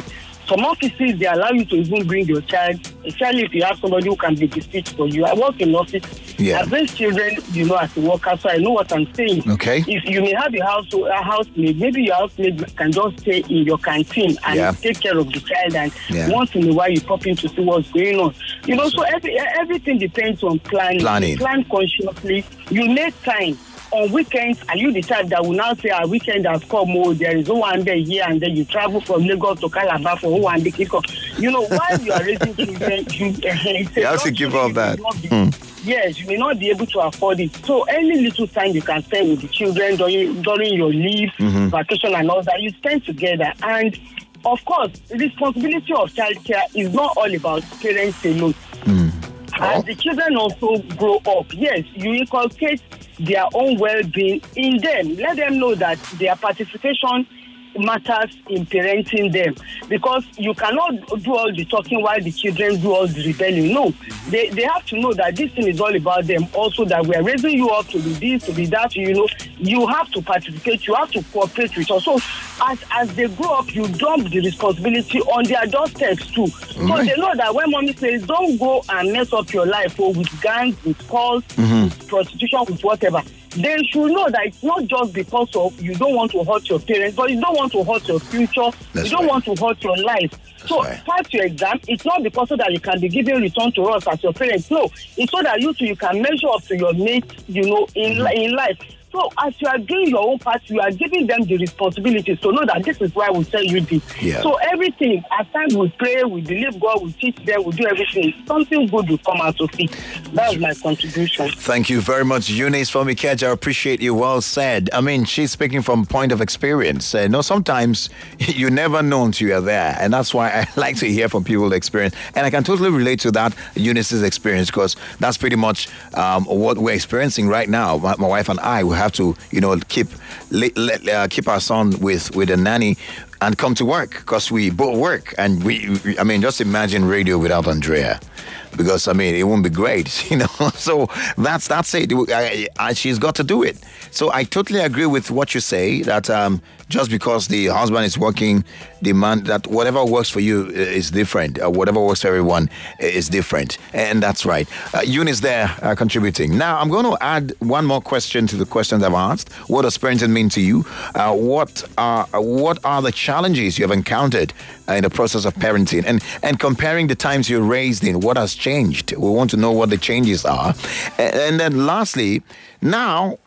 Some offices, they allow you to even bring your child, especially if you have somebody who can be babysit for you. I work in office. Yeah. I bring children, you know, as a worker, so I know what I'm saying. Okay. If you may have a house a housemaid, maybe your housemaid can just stay in your canteen and yeah. take care of the child, and yeah. once in a while you pop in to see what's going on. You know, so every, everything depends on planning. Planning. You plan consciously. You make time. On weekends, are you the type that will now say our weekend has come, oh, there is one day here and then you travel from Lagos to Calabar for one day kick off. You know, while you are raising children, you, uh, you have to give up that. Be, hmm. Yes, you may not be able to afford it. So any little time you can spend with the children during, during your leave, mm-hmm. vacation and all that, you spend together. And of course, the responsibility of childcare is not all about parents alone. Mm. As the children also grow up, yes, you inculcate their own well-being in them. Let them know that their participation matters in parenting them, because you cannot do all the talking while the children do all the rebelling. No, they they have to know that this thing is all about them. Also, that we are raising you up to be this, to be that. You know, you have to participate. You have to cooperate with us. So, as as they grow up, you dump the responsibility on their doorsteps too. Mm-hmm. So they know that when mommy says, "Don't go and mess up your life," or with gangs, with calls, mm-hmm. with prostitution, with whatever. They should know that it's not just because of you don't want to hurt your parents, but you don't want to hurt your future. That's you don't right. want to hurt your life. That's so right. pass your exam. It's not because so that you can be giving return to us as your parents. No, it's so that you too you can measure up to your mates, you know, in mm-hmm. in life. So as you are doing your own part, you are giving them the responsibility to know that this is why we tell you this. Yeah. So everything, as times we pray, we believe God, we teach them, we do everything. Something good will come out of it. That's my contribution. Thank you very much, Eunice from Ikeja. I appreciate you. Well said. I mean, she's speaking from point of experience. Uh, no, sometimes you never know until you're there. And that's why I like to hear from people's experience. And I can totally relate to that, Eunice's experience, because that's pretty much um, what we're experiencing right now. My, my wife and I, we have to, you know, keep let, let, uh, keep our son with, with a nanny and come to work because we both work. And we, we, I mean, just imagine radio without Andrea. Because, I mean, it won't be great, you know. So that's that's it. I, I, she's got to do it. So I totally agree with what you say, that um, just because the husband is working, the man, that whatever works for you is different. Uh, whatever works for everyone is different. And that's right. Uh, Eunice there uh, contributing. Now, I'm going to add one more question to the questions I've asked. What does parenting mean to you? Uh, what are what are the challenges you have encountered in the process of parenting? And, and comparing the times you're raised in, what has changed? We want to know what the changes are. And then lastly, now,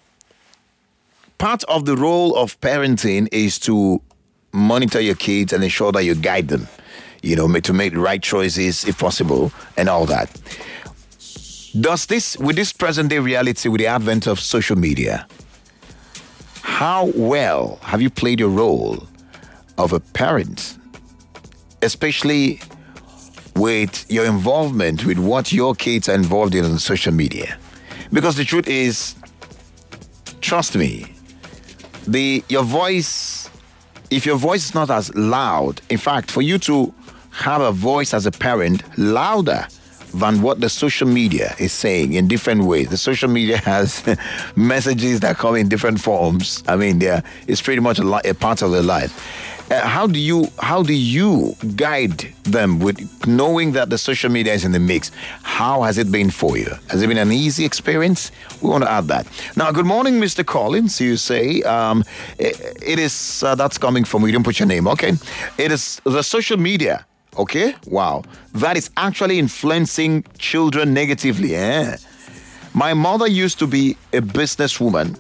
part of the role of parenting is to monitor your kids and ensure that you guide them, you know, to make the right choices if possible and all that. Does this, with this present day reality, with the advent of social media, how well have you played your role of a parent, especially with your involvement with what your kids are involved in on social media? Because the truth is, trust me, the your voice, if your voice is not as loud, in fact, for you to have a voice as a parent louder than what the social media is saying in different ways. The social media has messages that come in different forms. I mean, they're, it's pretty much a, li- a part of their life. Uh, how do you how do you guide them with knowing that the social media is in the mix? How has it been for you? Has it been an easy experience? We want to add that. Now, good morning, Mister Collins. You say um, it, it is uh, that's coming from you. Don't put your name, okay? It is the social media. Okay, wow, that is actually influencing children negatively. Eh? My mother used to be a businesswoman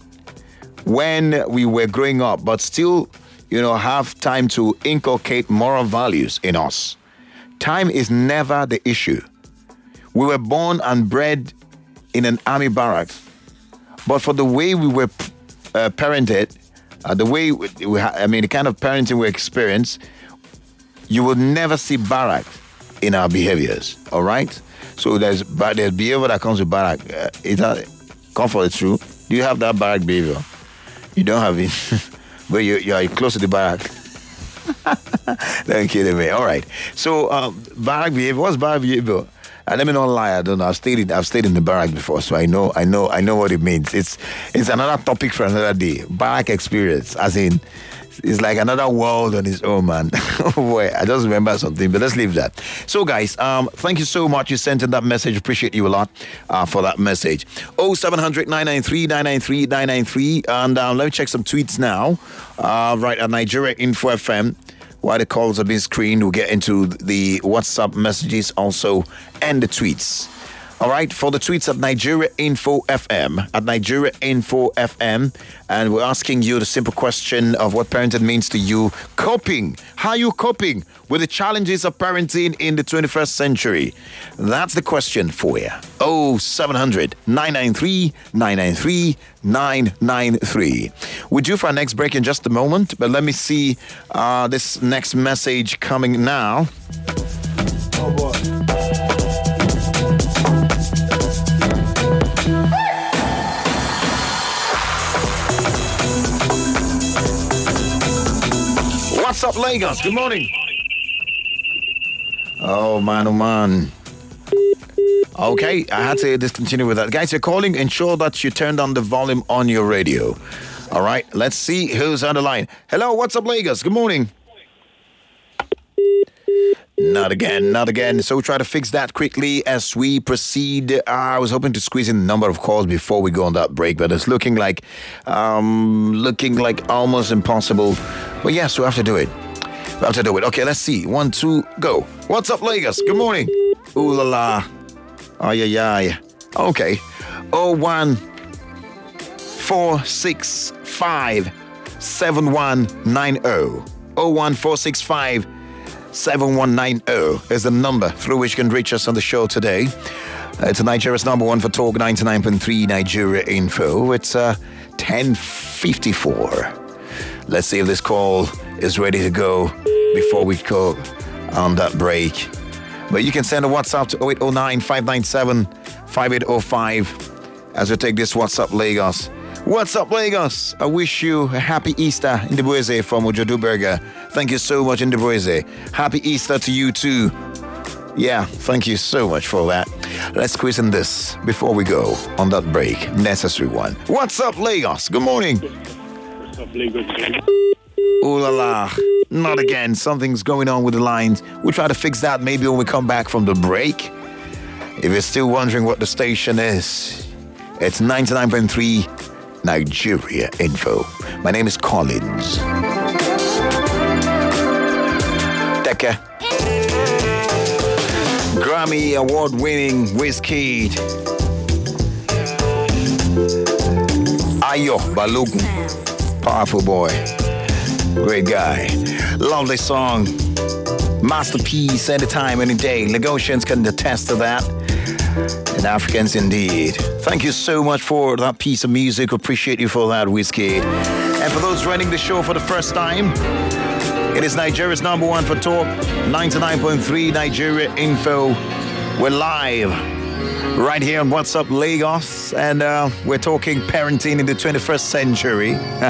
when we were growing up, but still, you know, have time to inculcate moral values in us. Time is never the issue. We were born and bred in an army barracks, but for the way we were uh, parented, uh, the way we, we ha- I mean, the kind of parenting we experienced, you will never see barrack in our behaviors. All right. So there's but there's behavior that comes with barrack. Uh, is that comfort is true? Do you have that barrack behavior? You don't have it. But you, you are close to the barrack. Don't kidding me. All right. So, um, barrack behavior. What's barrack behavior? And let me not lie, I don't know. I've stayed in, I've stayed in the barrack before, so I know, I know, I know what it means. It's it's another topic for another day. Barrack experience, as in, it's like another world on its own, man. Oh boy, I just remember something, but let's leave that. So, guys, um, thank you so much. You sent in that message. Appreciate you a lot uh, for that message. oh seven hundred, nine nine three, nine nine three, nine nine three. And um, let me check some tweets now. Uh, right at Nigeria Info F M. While the calls are being screened, we'll get into the WhatsApp messages also and the tweets. All right, for the tweets at Nigeria Info F M, at Nigeria Info F M, and we're asking you the simple question of what parenting means to you. Coping. How are you coping with the challenges of parenting in the twenty-first century? That's the question for you. oh seven hundred, nine nine three, nine nine three, nine nine three. We're due for our next break in just a moment, but let me see uh, this next message coming now. Oh, boy. What's up, Lagos? Good morning. Oh, man, oh, man. Okay, I had to discontinue with that. Guys, you're calling. Ensure that you turned on the volume on your radio. All right, let's see who's on the line. Hello, what's up, Lagos? Good morning. Not again, not again. So we'll try to fix that quickly as we proceed. Uh, I was hoping to squeeze in a number of calls before we go on that break, but it's looking like, um, looking like almost impossible. But yes, we have to do it. We have to do it. Okay, let's see. One, two, go. What's up, Lagos? Good morning. Ooh la la. Ay, ay, ay. Okay. oh one four six five seven one nine oh. oh one four six five seven one nine oh is the number through which you can reach us on the show today. Uh, it's Nigeria's number one for Talk ninety-nine point three Nigeria Info. It's uh, ten fifty-four. Let's see if this call is ready to go before we go on that break. But you can send a WhatsApp to oh eight oh nine, five nine seven, five eight oh five as we take this WhatsApp Lagos. What's up, Lagos? I wish you a happy Easter in the Boise from Ojodu Burger. Thank you so much in the Boise. Happy Easter to you too. Yeah, thank you so much for that. Let's squeeze in this before we go on that break. Necessary one. What's up, Lagos? Good morning. What's up, Lagos? Ooh la la. Not again. Something's going on with the lines. We'll try to fix that maybe when we come back from the break. If you're still wondering what the station is, it's ninety-nine point three Nigeria Info. My name is Collins. Decca. Grammy award-winning Wizkid. Ayo Balogun. Powerful boy. Great guy. Lovely song. Masterpiece anytime, any day. Lagosians can attest to that. And Africans indeed. Thank you so much for that piece of music. Appreciate you for that, Wizkid. And for those running the show for the first time, it is Nigeria's number one for Talk ninety-nine point three Nigeria Info. We're live right here on What's Up Lagos, and uh, we're talking parenting in the twenty-first century.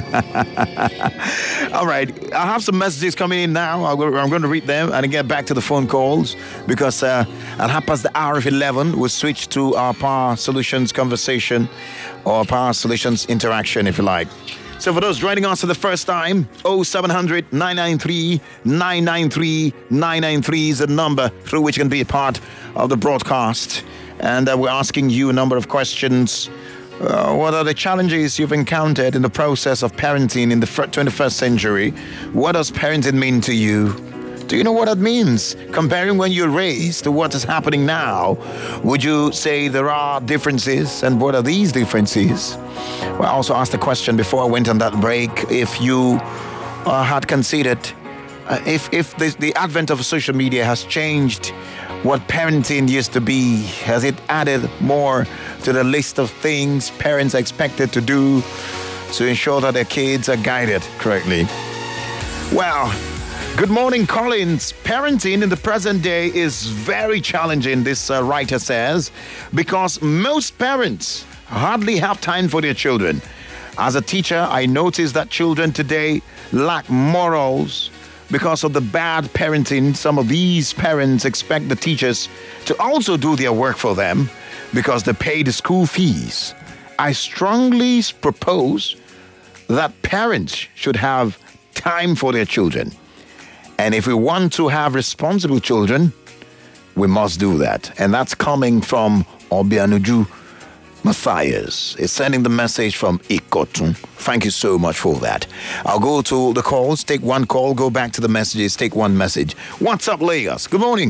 All right, I have some messages coming in now. I'm going to read them and get back to the phone calls because uh, at half past the hour of eleven, we'll switch to our Power Solutions conversation or Power Solutions interaction, if you like. So for those joining us for the first time, oh seven hundred, nine nine three, nine nine three, nine nine three is the number through which you can be a part of the broadcast. And uh, we're asking you a number of questions. Uh, what are the challenges you've encountered in the process of parenting in the twenty-first century? What does parenting mean to you? Do you know what that means? Comparing when you're raised to what is happening now, would you say there are differences? And what are these differences? Well, I also asked the question before I went on that break, if you uh, had considered, uh, if, if the, the advent of social media has changed what parenting used to be. Has it added more to the list of things parents are expected to do to ensure that their kids are guided correctly? Well, good morning, Collins. Parenting in the present day is very challenging, this uh, writer says, because most parents hardly have time for their children. As a teacher, I notice that children today lack morals, because of the bad parenting, some of these parents expect the teachers to also do their work for them because they pay the school fees. I strongly propose that parents should have time for their children. And if we want to have responsible children, we must do that. And that's coming from Obianuju Matthias. Is sending the message from Ikotun. Thank you so much for that. I'll go to the calls, take one call, go back to the messages, take one message. What's up, Lagos? Good morning.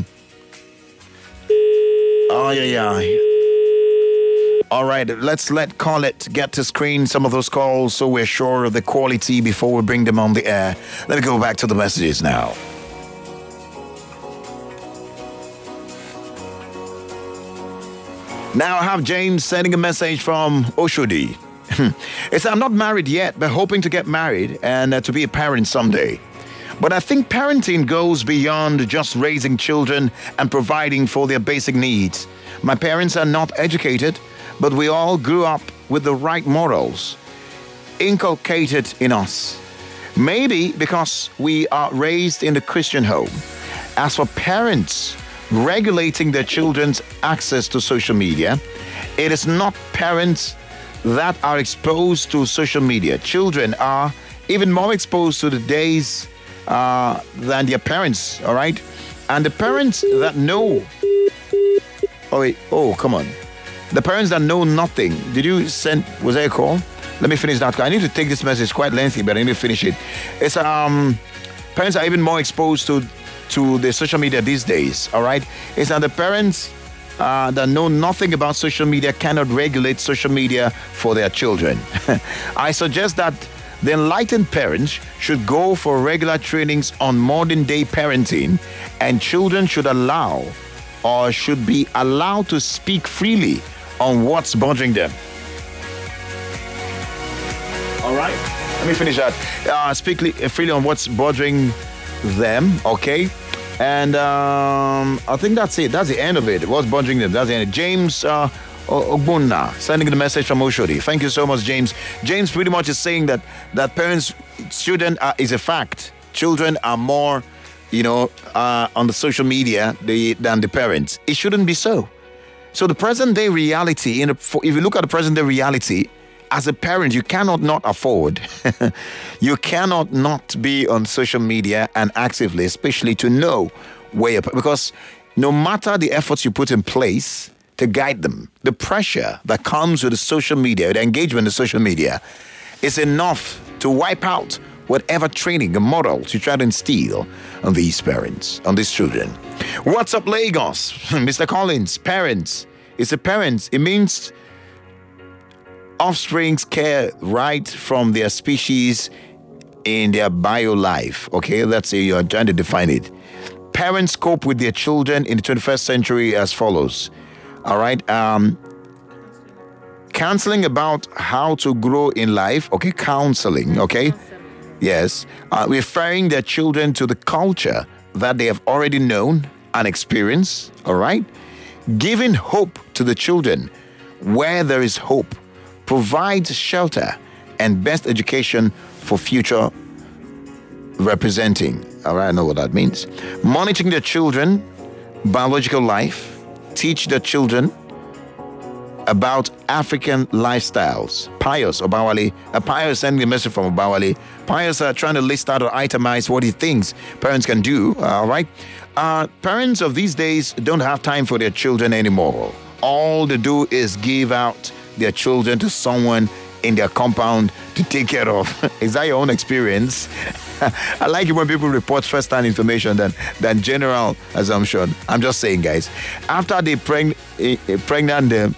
Oh, yeah, yeah. All right, let's let Colette get to screen some of those calls so we're sure of the quality before we bring them on the air. Let me go back to the messages now. Now I have James sending a message from Oshodi. It's, I'm not married yet, but hoping to get married and uh, to be a parent someday. But I think parenting goes beyond just raising children and providing for their basic needs. My parents are not educated, but we all grew up with the right morals inculcated in us. Maybe because we are raised in the Christian home. As for parents regulating their children's access to social media, it is not parents that are exposed to social media. Children are even more exposed to the days uh, than their parents, all right? And the parents that know... Oh, wait. Oh, come on. The parents that know nothing. Did you send... Was there a call? Let me finish that. I need to take this message. It's quite lengthy, but I need to finish it. It's um, parents are even more exposed to to the social media these days, all right? It's that the parents uh, that know nothing about social media cannot regulate social media for their children. I suggest that the enlightened parents should go for regular trainings on modern day parenting, and children should allow or should be allowed to speak freely on what's bothering them. All right? Let me finish that. Uh, speak freely on what's bothering them, okay? And um, I think that's it. That's the end of it. What's bothering them? That's the end. James uh, Ogbonna sending the message from Oshodi. Thank you so much, James. James pretty much is saying that that parents, children are, is a fact. Children are more, you know, uh, on the social media the, than the parents. It shouldn't be so. So the present day reality, in a, if you look at the present day reality, as a parent, you cannot not afford, you cannot not be on social media and actively, especially to know where you're, because no matter the efforts you put in place to guide them, the pressure that comes with the social media, the engagement in social media, is enough to wipe out whatever training and morals you try to instill on these parents, on these children. What's up, Lagos? Mister Collins, parents. It's a parents. It means offsprings care right from their species in their bio life. Okay, let's say you're trying to define it. Parents cope with their children in the twenty-first century as follows. All right. Um, counseling about how to grow in life. Okay, counseling. Okay. Yes. Uh, referring their children to the culture that they have already known and experienced. All right. Giving hope to the children where there is hope. Provides shelter and best education for future representing. All right, I know what that means. Monitoring their children, biological life, teach their children about African lifestyles. Pius Obawale, a Pius sending a message from Obawale. Pius are trying to list out or itemize what he thinks parents can do. All right, uh, parents of these days don't have time for their children anymore. All they do is give out their children to someone in their compound to take care of. Is that your own experience? I like it when people report first-hand information than, than general assumption. I'm just saying, guys. After they preg- uh, pregnant them,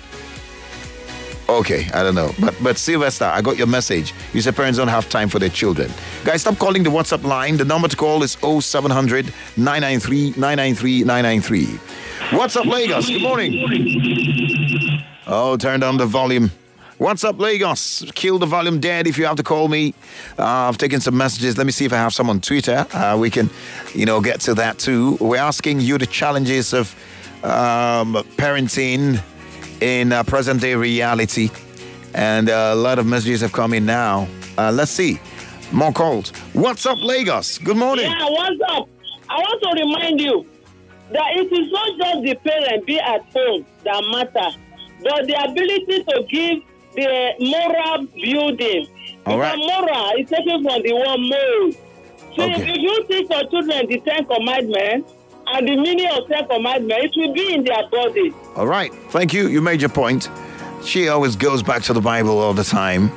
okay, I don't know. But but Sylvester, I got your message. You said parents don't have time for their children. Guys, stop calling the WhatsApp line. The number to call is oh seven hundred, nine nine three, nine nine three, nine nine three. What's up, Lagos? Good morning. Oh, turn down the volume. What's up, Lagos? Kill the volume dead if you have to call me. Uh, I've taken some messages. Let me see if I have some on Twitter. Uh, we can, you know, get to that too. We're asking you the challenges of um, parenting in uh, present-day reality. And uh, a lot of messages have come in now. Uh, let's see. More calls. What's up, Lagos? Good morning. Yeah, what's up? I want to remind you that it is not just the parent be at home that matter, but the ability to give the moral building. All because right. moral is taken from the word moral. So Okay. if you teach your children the Ten Commandments and the meaning of Ten Commandments, it will be in their body. All right. Thank you. You made your point. She always goes back to the Bible all the time.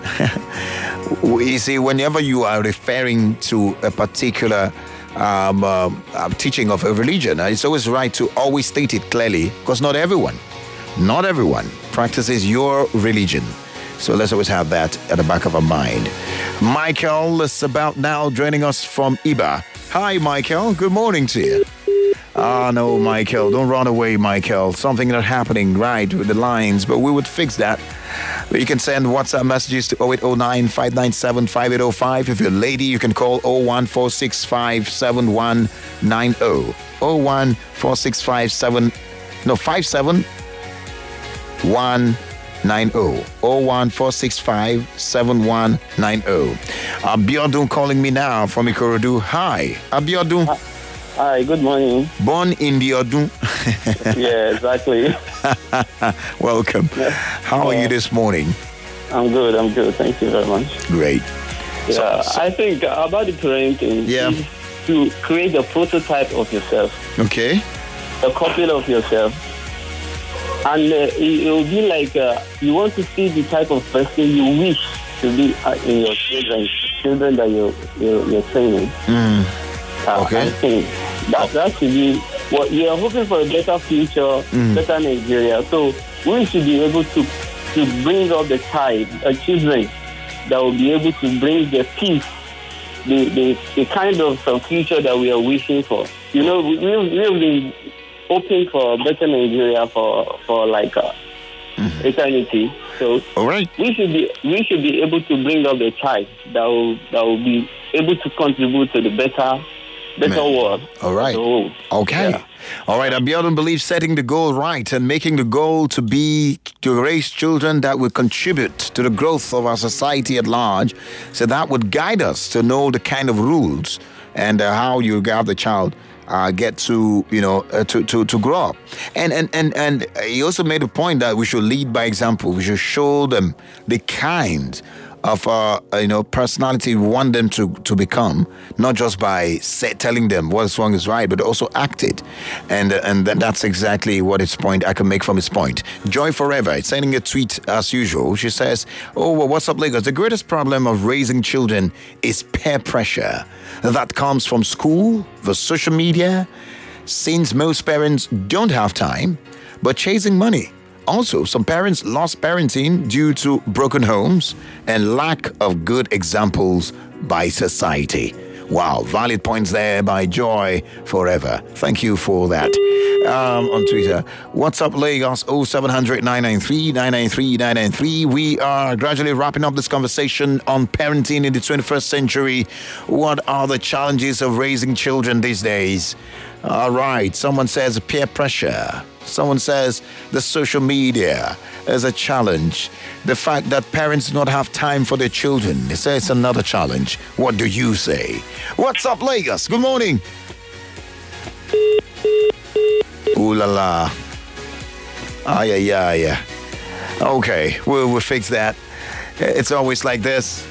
You see, whenever you are referring to a particular um, uh, uh, teaching of a religion, uh, it's always right to always state it clearly, because not everyone, not everyone practices your religion. So let's always have that at the back of our mind. Michael is about now joining us from Iba. Hi, Michael. Good morning to you. Ah, no, Michael. Don't run away, Michael. Something not happening right with the lines, but we would fix that. You can send WhatsApp messages to oh eight oh nine, five nine seven, five eight oh five. If you're a lady, you can call oh one four six five seven one nine oh. oh one four six five seven, no, five seven one nine oh. oh one four six five seven one nine oh. Abiodun calling me now from Ikorodu. Hi, Abiodun. Hi, good morning. Born in the Odun. Yeah, exactly. Welcome. How are you this morning? I'm good, I'm good. Thank you very much. Great. Yeah, So- so- I think about the parenting, Yeah. is to create a prototype of yourself, Okay. a copy of yourself. And uh, it, it will be like uh, you want to see the type of person you wish to be uh, in your children, children that you're, you're, you're training. Mm. Uh, Okay. I think that, that should be what you are hoping for, a better future, Mm. better Nigeria. So we should be able to to bring up the child, uh, children that will be able to bring the peace, the the, the kind of uh, future that we are wishing for. You know, we we we've been hoping for a better Nigeria for for like uh, Mm-hmm. eternity. So All right. we should be we should be able to bring up the child that will that will be able to contribute to the better better Man. world. All right. as a whole. Okay. Yeah. All right. Abiodun believes setting the goal right and making the goal to be to raise children that will contribute to the growth of our society at large. So that would guide us to know the kind of rules and uh, how you have the child uh, get to, you know, uh, to, to, to grow up. And, and, and, and he also made a point that we should lead by example. We should show them the kind of uh, you know personality we want them to to become, not just by say, telling them what's wrong is right, but also act it, and uh, and that's exactly what its point I can make from his point. Joy Forever is sending a tweet as usual. She says, "Oh, well, what's up, Lagos? The greatest problem of raising children is peer pressure that comes from school, the social media, since most parents don't have time, but chasing money." Also, some parents lost parenting due to broken homes and lack of good examples by society. Wow, valid points there by Joy Forever. Thank you for that. Um, on Twitter, what's up, Lagos? oh seven hundred, nine nine three, nine nine three, nine nine three. We are gradually wrapping up this conversation on parenting in the twenty-first century. What are the challenges of raising children these days? All right, someone says peer pressure. Someone says the social media is a challenge. The fact that parents do not have time for their children, they say it's another challenge. What do you say? What's up, Lagos? Good morning. Ooh la la. Ay, ay, ay. Okay, we'll, we'll fix that. It's always like this.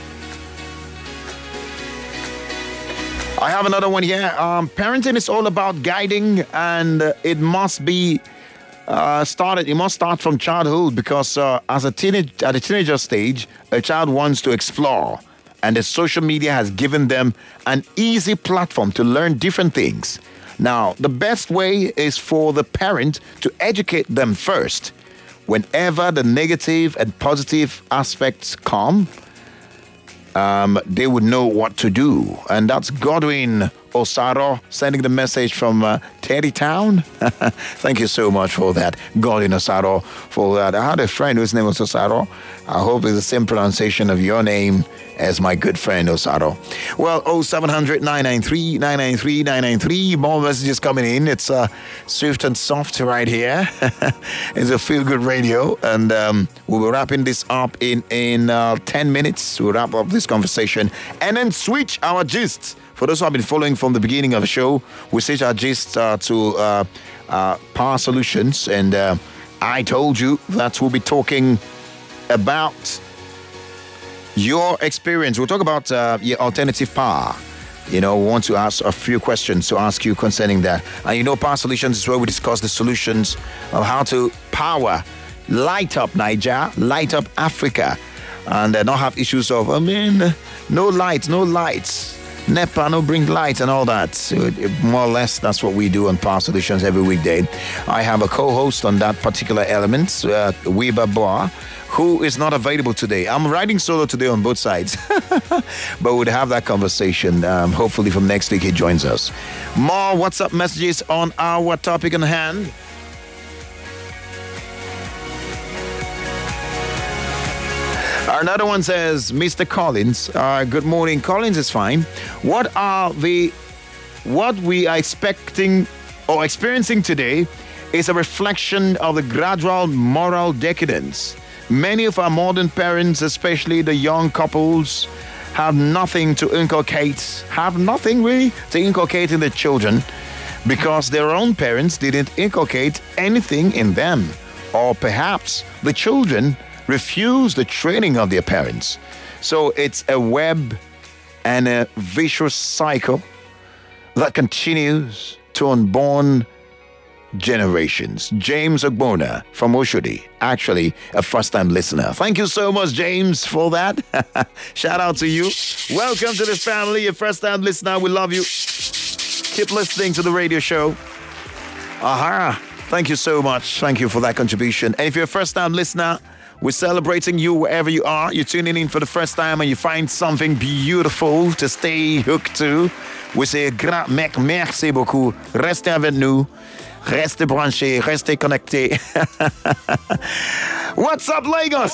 I have another one here. Um, parenting is all about guiding, and uh, it must be uh, started. It must start from childhood, because uh, as a teenage, at a teenager stage, a child wants to explore, and the social media has given them an easy platform to learn different things. Now, the best way is for the parent to educate them first. Whenever the negative and positive aspects come, Um, they would know what to do. And that's Godwin Osaro sending the message from uh, Teddy Town? Thank you so much for that. Godin Osaro for that. I had a friend whose name was Osaro. I hope it's the same pronunciation of your name as my good friend Osaro. Well, oh seven hundred, nine nine three, nine nine three, nine nine three. More messages coming in. It's uh, swift and soft right here. It's a feel-good radio. And um, we'll be wrapping this up in, in uh, ten minutes. We'll wrap up this conversation and then switch our gist. For those who have been following from the beginning of the show, we switch our gist uh, to uh, uh, Power Solutions. And uh, I told you that we'll be talking about your experience. We'll talk about uh, your alternative power. You know, we want to ask a few questions to ask you concerning that. And you know, Power Solutions is where we discuss the solutions of how to power, light up Nigeria, light up Africa, and uh, not have issues of, I mean, no lights, no lights. NEPA, no bring light and all that. So it, more or less, that's what we do on Power Solutions every weekday. I have a co-host on that particular element, uh, Weber Boa, who is not available today. I'm riding solo today on both sides, but we'll have that conversation. Um, hopefully from next week he joins us. More WhatsApp messages on our topic in hand. Another one says, Mister Collins, uh, good morning. Collins is fine. What are the, what we are expecting or experiencing today is a reflection of the gradual moral decadence. Many of our modern parents, especially the young couples, have nothing to inculcate, have nothing really to inculcate in their children because their own parents didn't inculcate anything in them. Or perhaps the children refuse the training of their parents. So it's a web and a vicious cycle that continues to unborn generations. James Ogbona from Oshodi, actually a first-time listener. Thank you so much, James, for that. Shout out to you. Welcome to the family, a first-time listener. We love you. Keep listening to the radio show. Aha. Thank you so much. Thank you for that contribution. And if you're a first-time listener, we're celebrating you wherever you are. You're tuning in for the first time and you find something beautiful to stay hooked to. We say grand merci beaucoup. Restez avec nous. Restez branchés. Restez connectés. What's up, Lagos?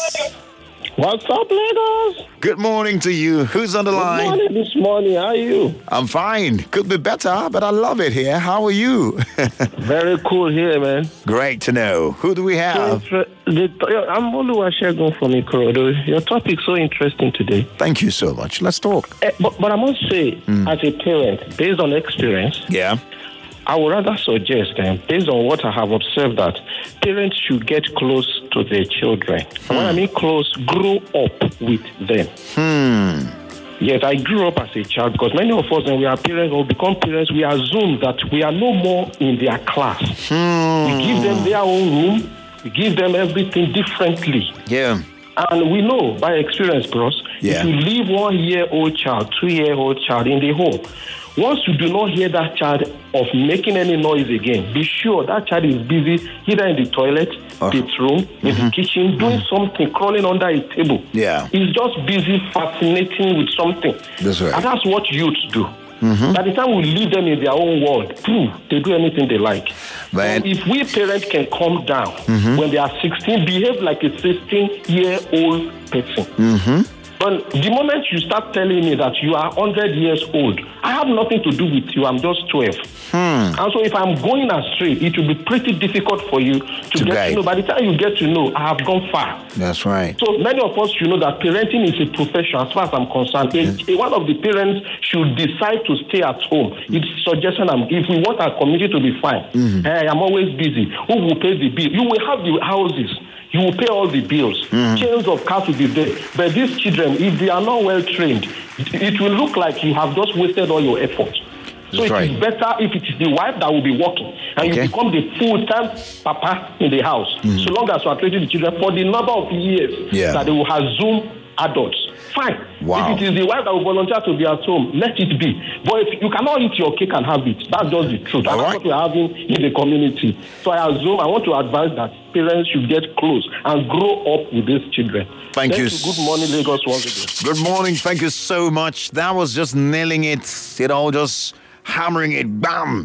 What's up, Lagos? Good morning to you. Who's on the Good line? Good morning this morning. How are you? I'm fine. Could be better, but I love it here. How are you? Very cool here, man. Great to know. Who do we have? So, the, I'm Oluwasegun from Ikorodu. Your topic's so interesting today. Thank you so much. Let's talk. Uh, but, but I must say, mm. as a parent, based on experience, yeah, I would rather suggest, um, based on what I have observed, that parents should get close to their children. Hmm. And when I mean close, grow up with them. Hmm. Yes, I grew up as a child because many of us, when we are parents or become parents, we assume that we are no more in their class. Hmm. We give them their own room. We give them everything differently. Yeah. And we know by experience, bros, yeah. if you leave one-year-old child, two-year-old child in the home, once you do not hear that child of making any noise again, be sure that child is busy either in the toilet, oh. bedroom, in mm-hmm. the kitchen, doing mm-hmm. something, crawling under a table. Yeah. He's just busy fascinating with something. That's right. And that's what youths do. Mm-hmm. By the time we leave them in their own world, poof, they do anything they like. Man. So if we parents can calm down mm-hmm. when they are sixteen, behave like a sixteen-year-old person. Mm-hmm. But the moment you start telling me that you are one hundred years old, I have nothing to do with you. I'm just twelve. Hmm. And so if I'm going astray, it will be pretty difficult for you to, to get guide. to know. By the time you get to know, I have gone far. That's right. So many of us should know that parenting is a profession as far as I'm concerned. Yes. A, a, one of the parents should decide to stay at home. It's a suggestion I'm if we want our community to be fine. Mm-hmm. Hey, I'm always busy. Who will pay the bill? You will have the houses. You will pay all the bills. Mm-hmm. Chains of cars will be there. But these children, if they are not well trained, it, it will look like you have just wasted all your effort. So That's it right. is better if it is the wife that will be working and okay. you become the full-time papa in the house. Mm-hmm. So long as you are training the children for the number of years yeah. that they will assume adults. Fine. Wow. If it is the wife that will volunteer to be at home, let it be. But if you cannot eat your cake and have it, that's just the truth. That's right. what we are having in the community. So I assume, I want to advise that parents should get close and grow up with these children. Thank, Thank you. you. Good morning, Lagos, once again. Good morning. Thank you so much. That was just nailing it. You know, just hammering it. Bam.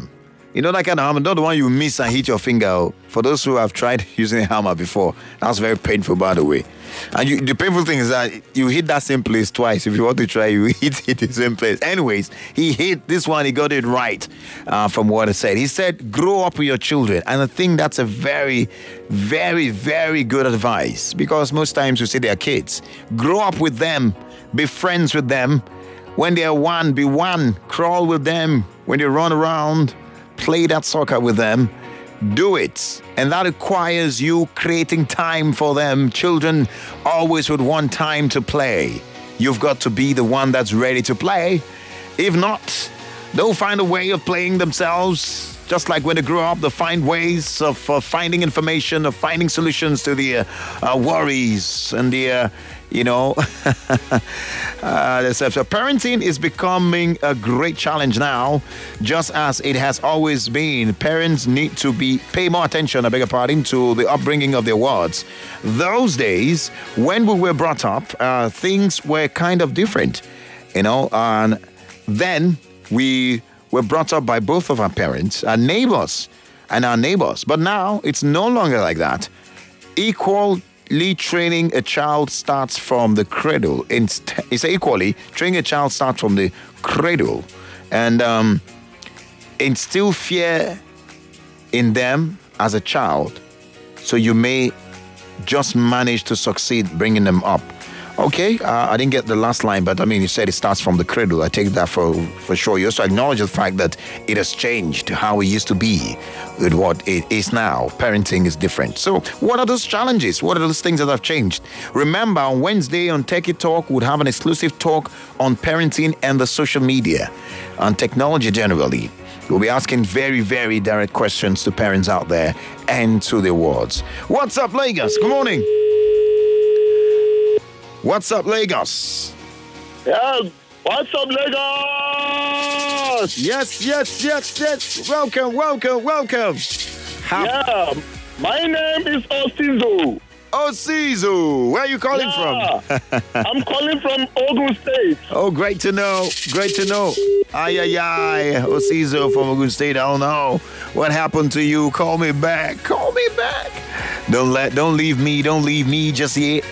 You know that kind of hammer, not the one you miss and hit your finger. For those who have tried using a hammer before, that's very painful, by the way. And you, the painful thing is that you hit that same place twice. If you want to try, you hit it the same place. Anyways, he hit this one. He got it right uh, from what he said. He said, grow up with your children. And I think that's a very, very, very good advice. Because most times we say they are kids. Grow up with them. Be friends with them. When they are one, be one. Crawl with them. When they run around, play that soccer with them. Do it. And that requires you creating time for them. Children always would want time to play. You've got to be the one that's ready to play. If not, they'll find a way of playing themselves. Just like when they grow up, they'll find ways of uh, finding information, of finding solutions to the uh, uh, worries and the, uh, you know, uh, so parenting is becoming a great challenge now, just as it has always been. Parents need to be pay more attention, I beg your pardon, to the upbringing of their wards. Those days, when we were brought up, uh, things were kind of different, you know, and then we were brought up by both of our parents, our neighbors, and our neighbors. But now it's no longer like that. Equally training a child starts from the cradle. It's equally training a child starts from the cradle, and um, instill fear in them as a child, so you may just manage to succeed bringing them up. Okay, uh, I didn't get the last line, but I mean, you said it starts from the cradle. I take that for, for sure. You also acknowledge the fact that it has changed how it used to be with what it is now. Parenting is different. So what are those challenges? What are those things that have changed? Remember, on Wednesday on Techie Talk, we'll have an exclusive talk on parenting and the social media, on technology generally. We'll be asking very, very direct questions to parents out there and to their wards. What's up, Lagos? Good morning. What's up, Lagos? Yeah, what's up, Lagos? Yes, yes, yes, yes. Welcome, welcome, welcome. How- yeah, my name is Osizo. Osizo, where are you calling yeah. from? I'm calling from Ogun State. Oh, great to know, great to know. Ay, ay, ay, Osizo from Ogun State, I don't know. What happened to you? Call me back, call me back. Don't let, don't leave me, don't leave me just yet.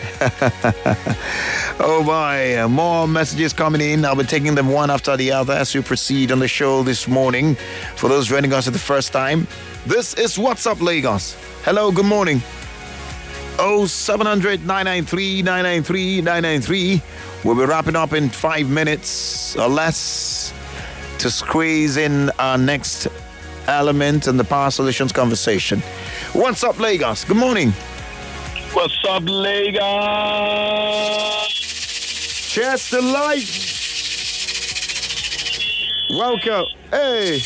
Oh my, more messages coming in. I'll be taking them one after the other as we proceed on the show this morning. For those joining us for the first time, this is What's Up Lagos. Hello, good morning. oh seven hundred, nine nine three, nine nine three, nine nine three. We'll be wrapping up in five minutes or less to squeeze in our next element in the Power Solutions conversation. What's up, Lagos? Good morning. What's up, Lagos? Cheers to life. Welcome. Hey.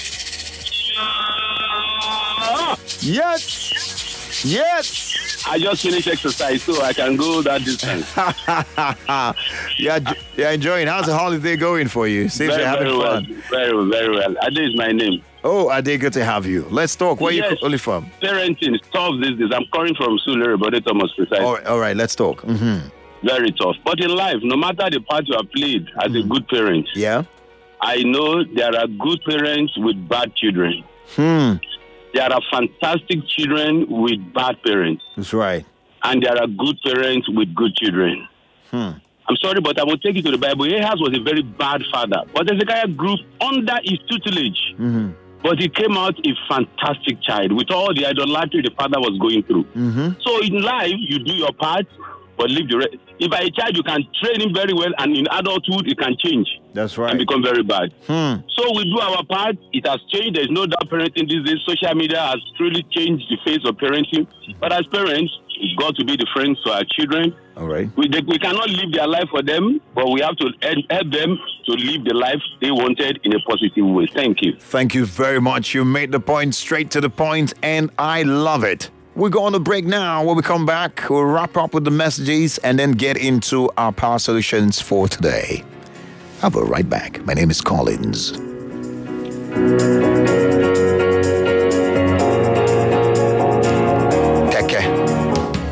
Yes. Yes. I just finished exercise, so I can go that distance. yeah, you're enjoying. How's the holiday going for you? Seems very, you're having very fun. Well, very well, very well. Ade is my name. Oh, Ade, good to have you. Let's talk. Where yes. are you calling from? Parenting is tough these days. I'm calling from Sulere, but it's almost precise. All right, all right, let's talk. Mm-hmm. Very tough. But in life, no matter the part you have played as mm. a good parent, yeah, I know there are good parents with bad children. Hmm. There are fantastic children with bad parents. That's right. And there are good parents with good children. Hmm. I'm sorry, but I will take you to the Bible. Ahaz was a very bad father. But Hezekiah grew under his tutelage. Mm-hmm. But he came out a fantastic child with all the idolatry the father was going through. Mm-hmm. So in life, you do your part, but leave the rest. If by a child, you can train him very well, and in adulthood, it can change. That's right. And become very bad. Hmm. So we do our part. It has changed. There's no doubt parenting these days. Social media has truly changed the face of parenting. But as parents, we've got to be the friends to our children. All right. We, they, we cannot live their life for them, but we have to help them to live the life they wanted in a positive way. Thank you. Thank you very much. You made the point straight to the point, and I love it. We're going to break now. When we come back, we'll wrap up with the messages and then get into our Power Solutions for today. I'll be right back. My name is Collins.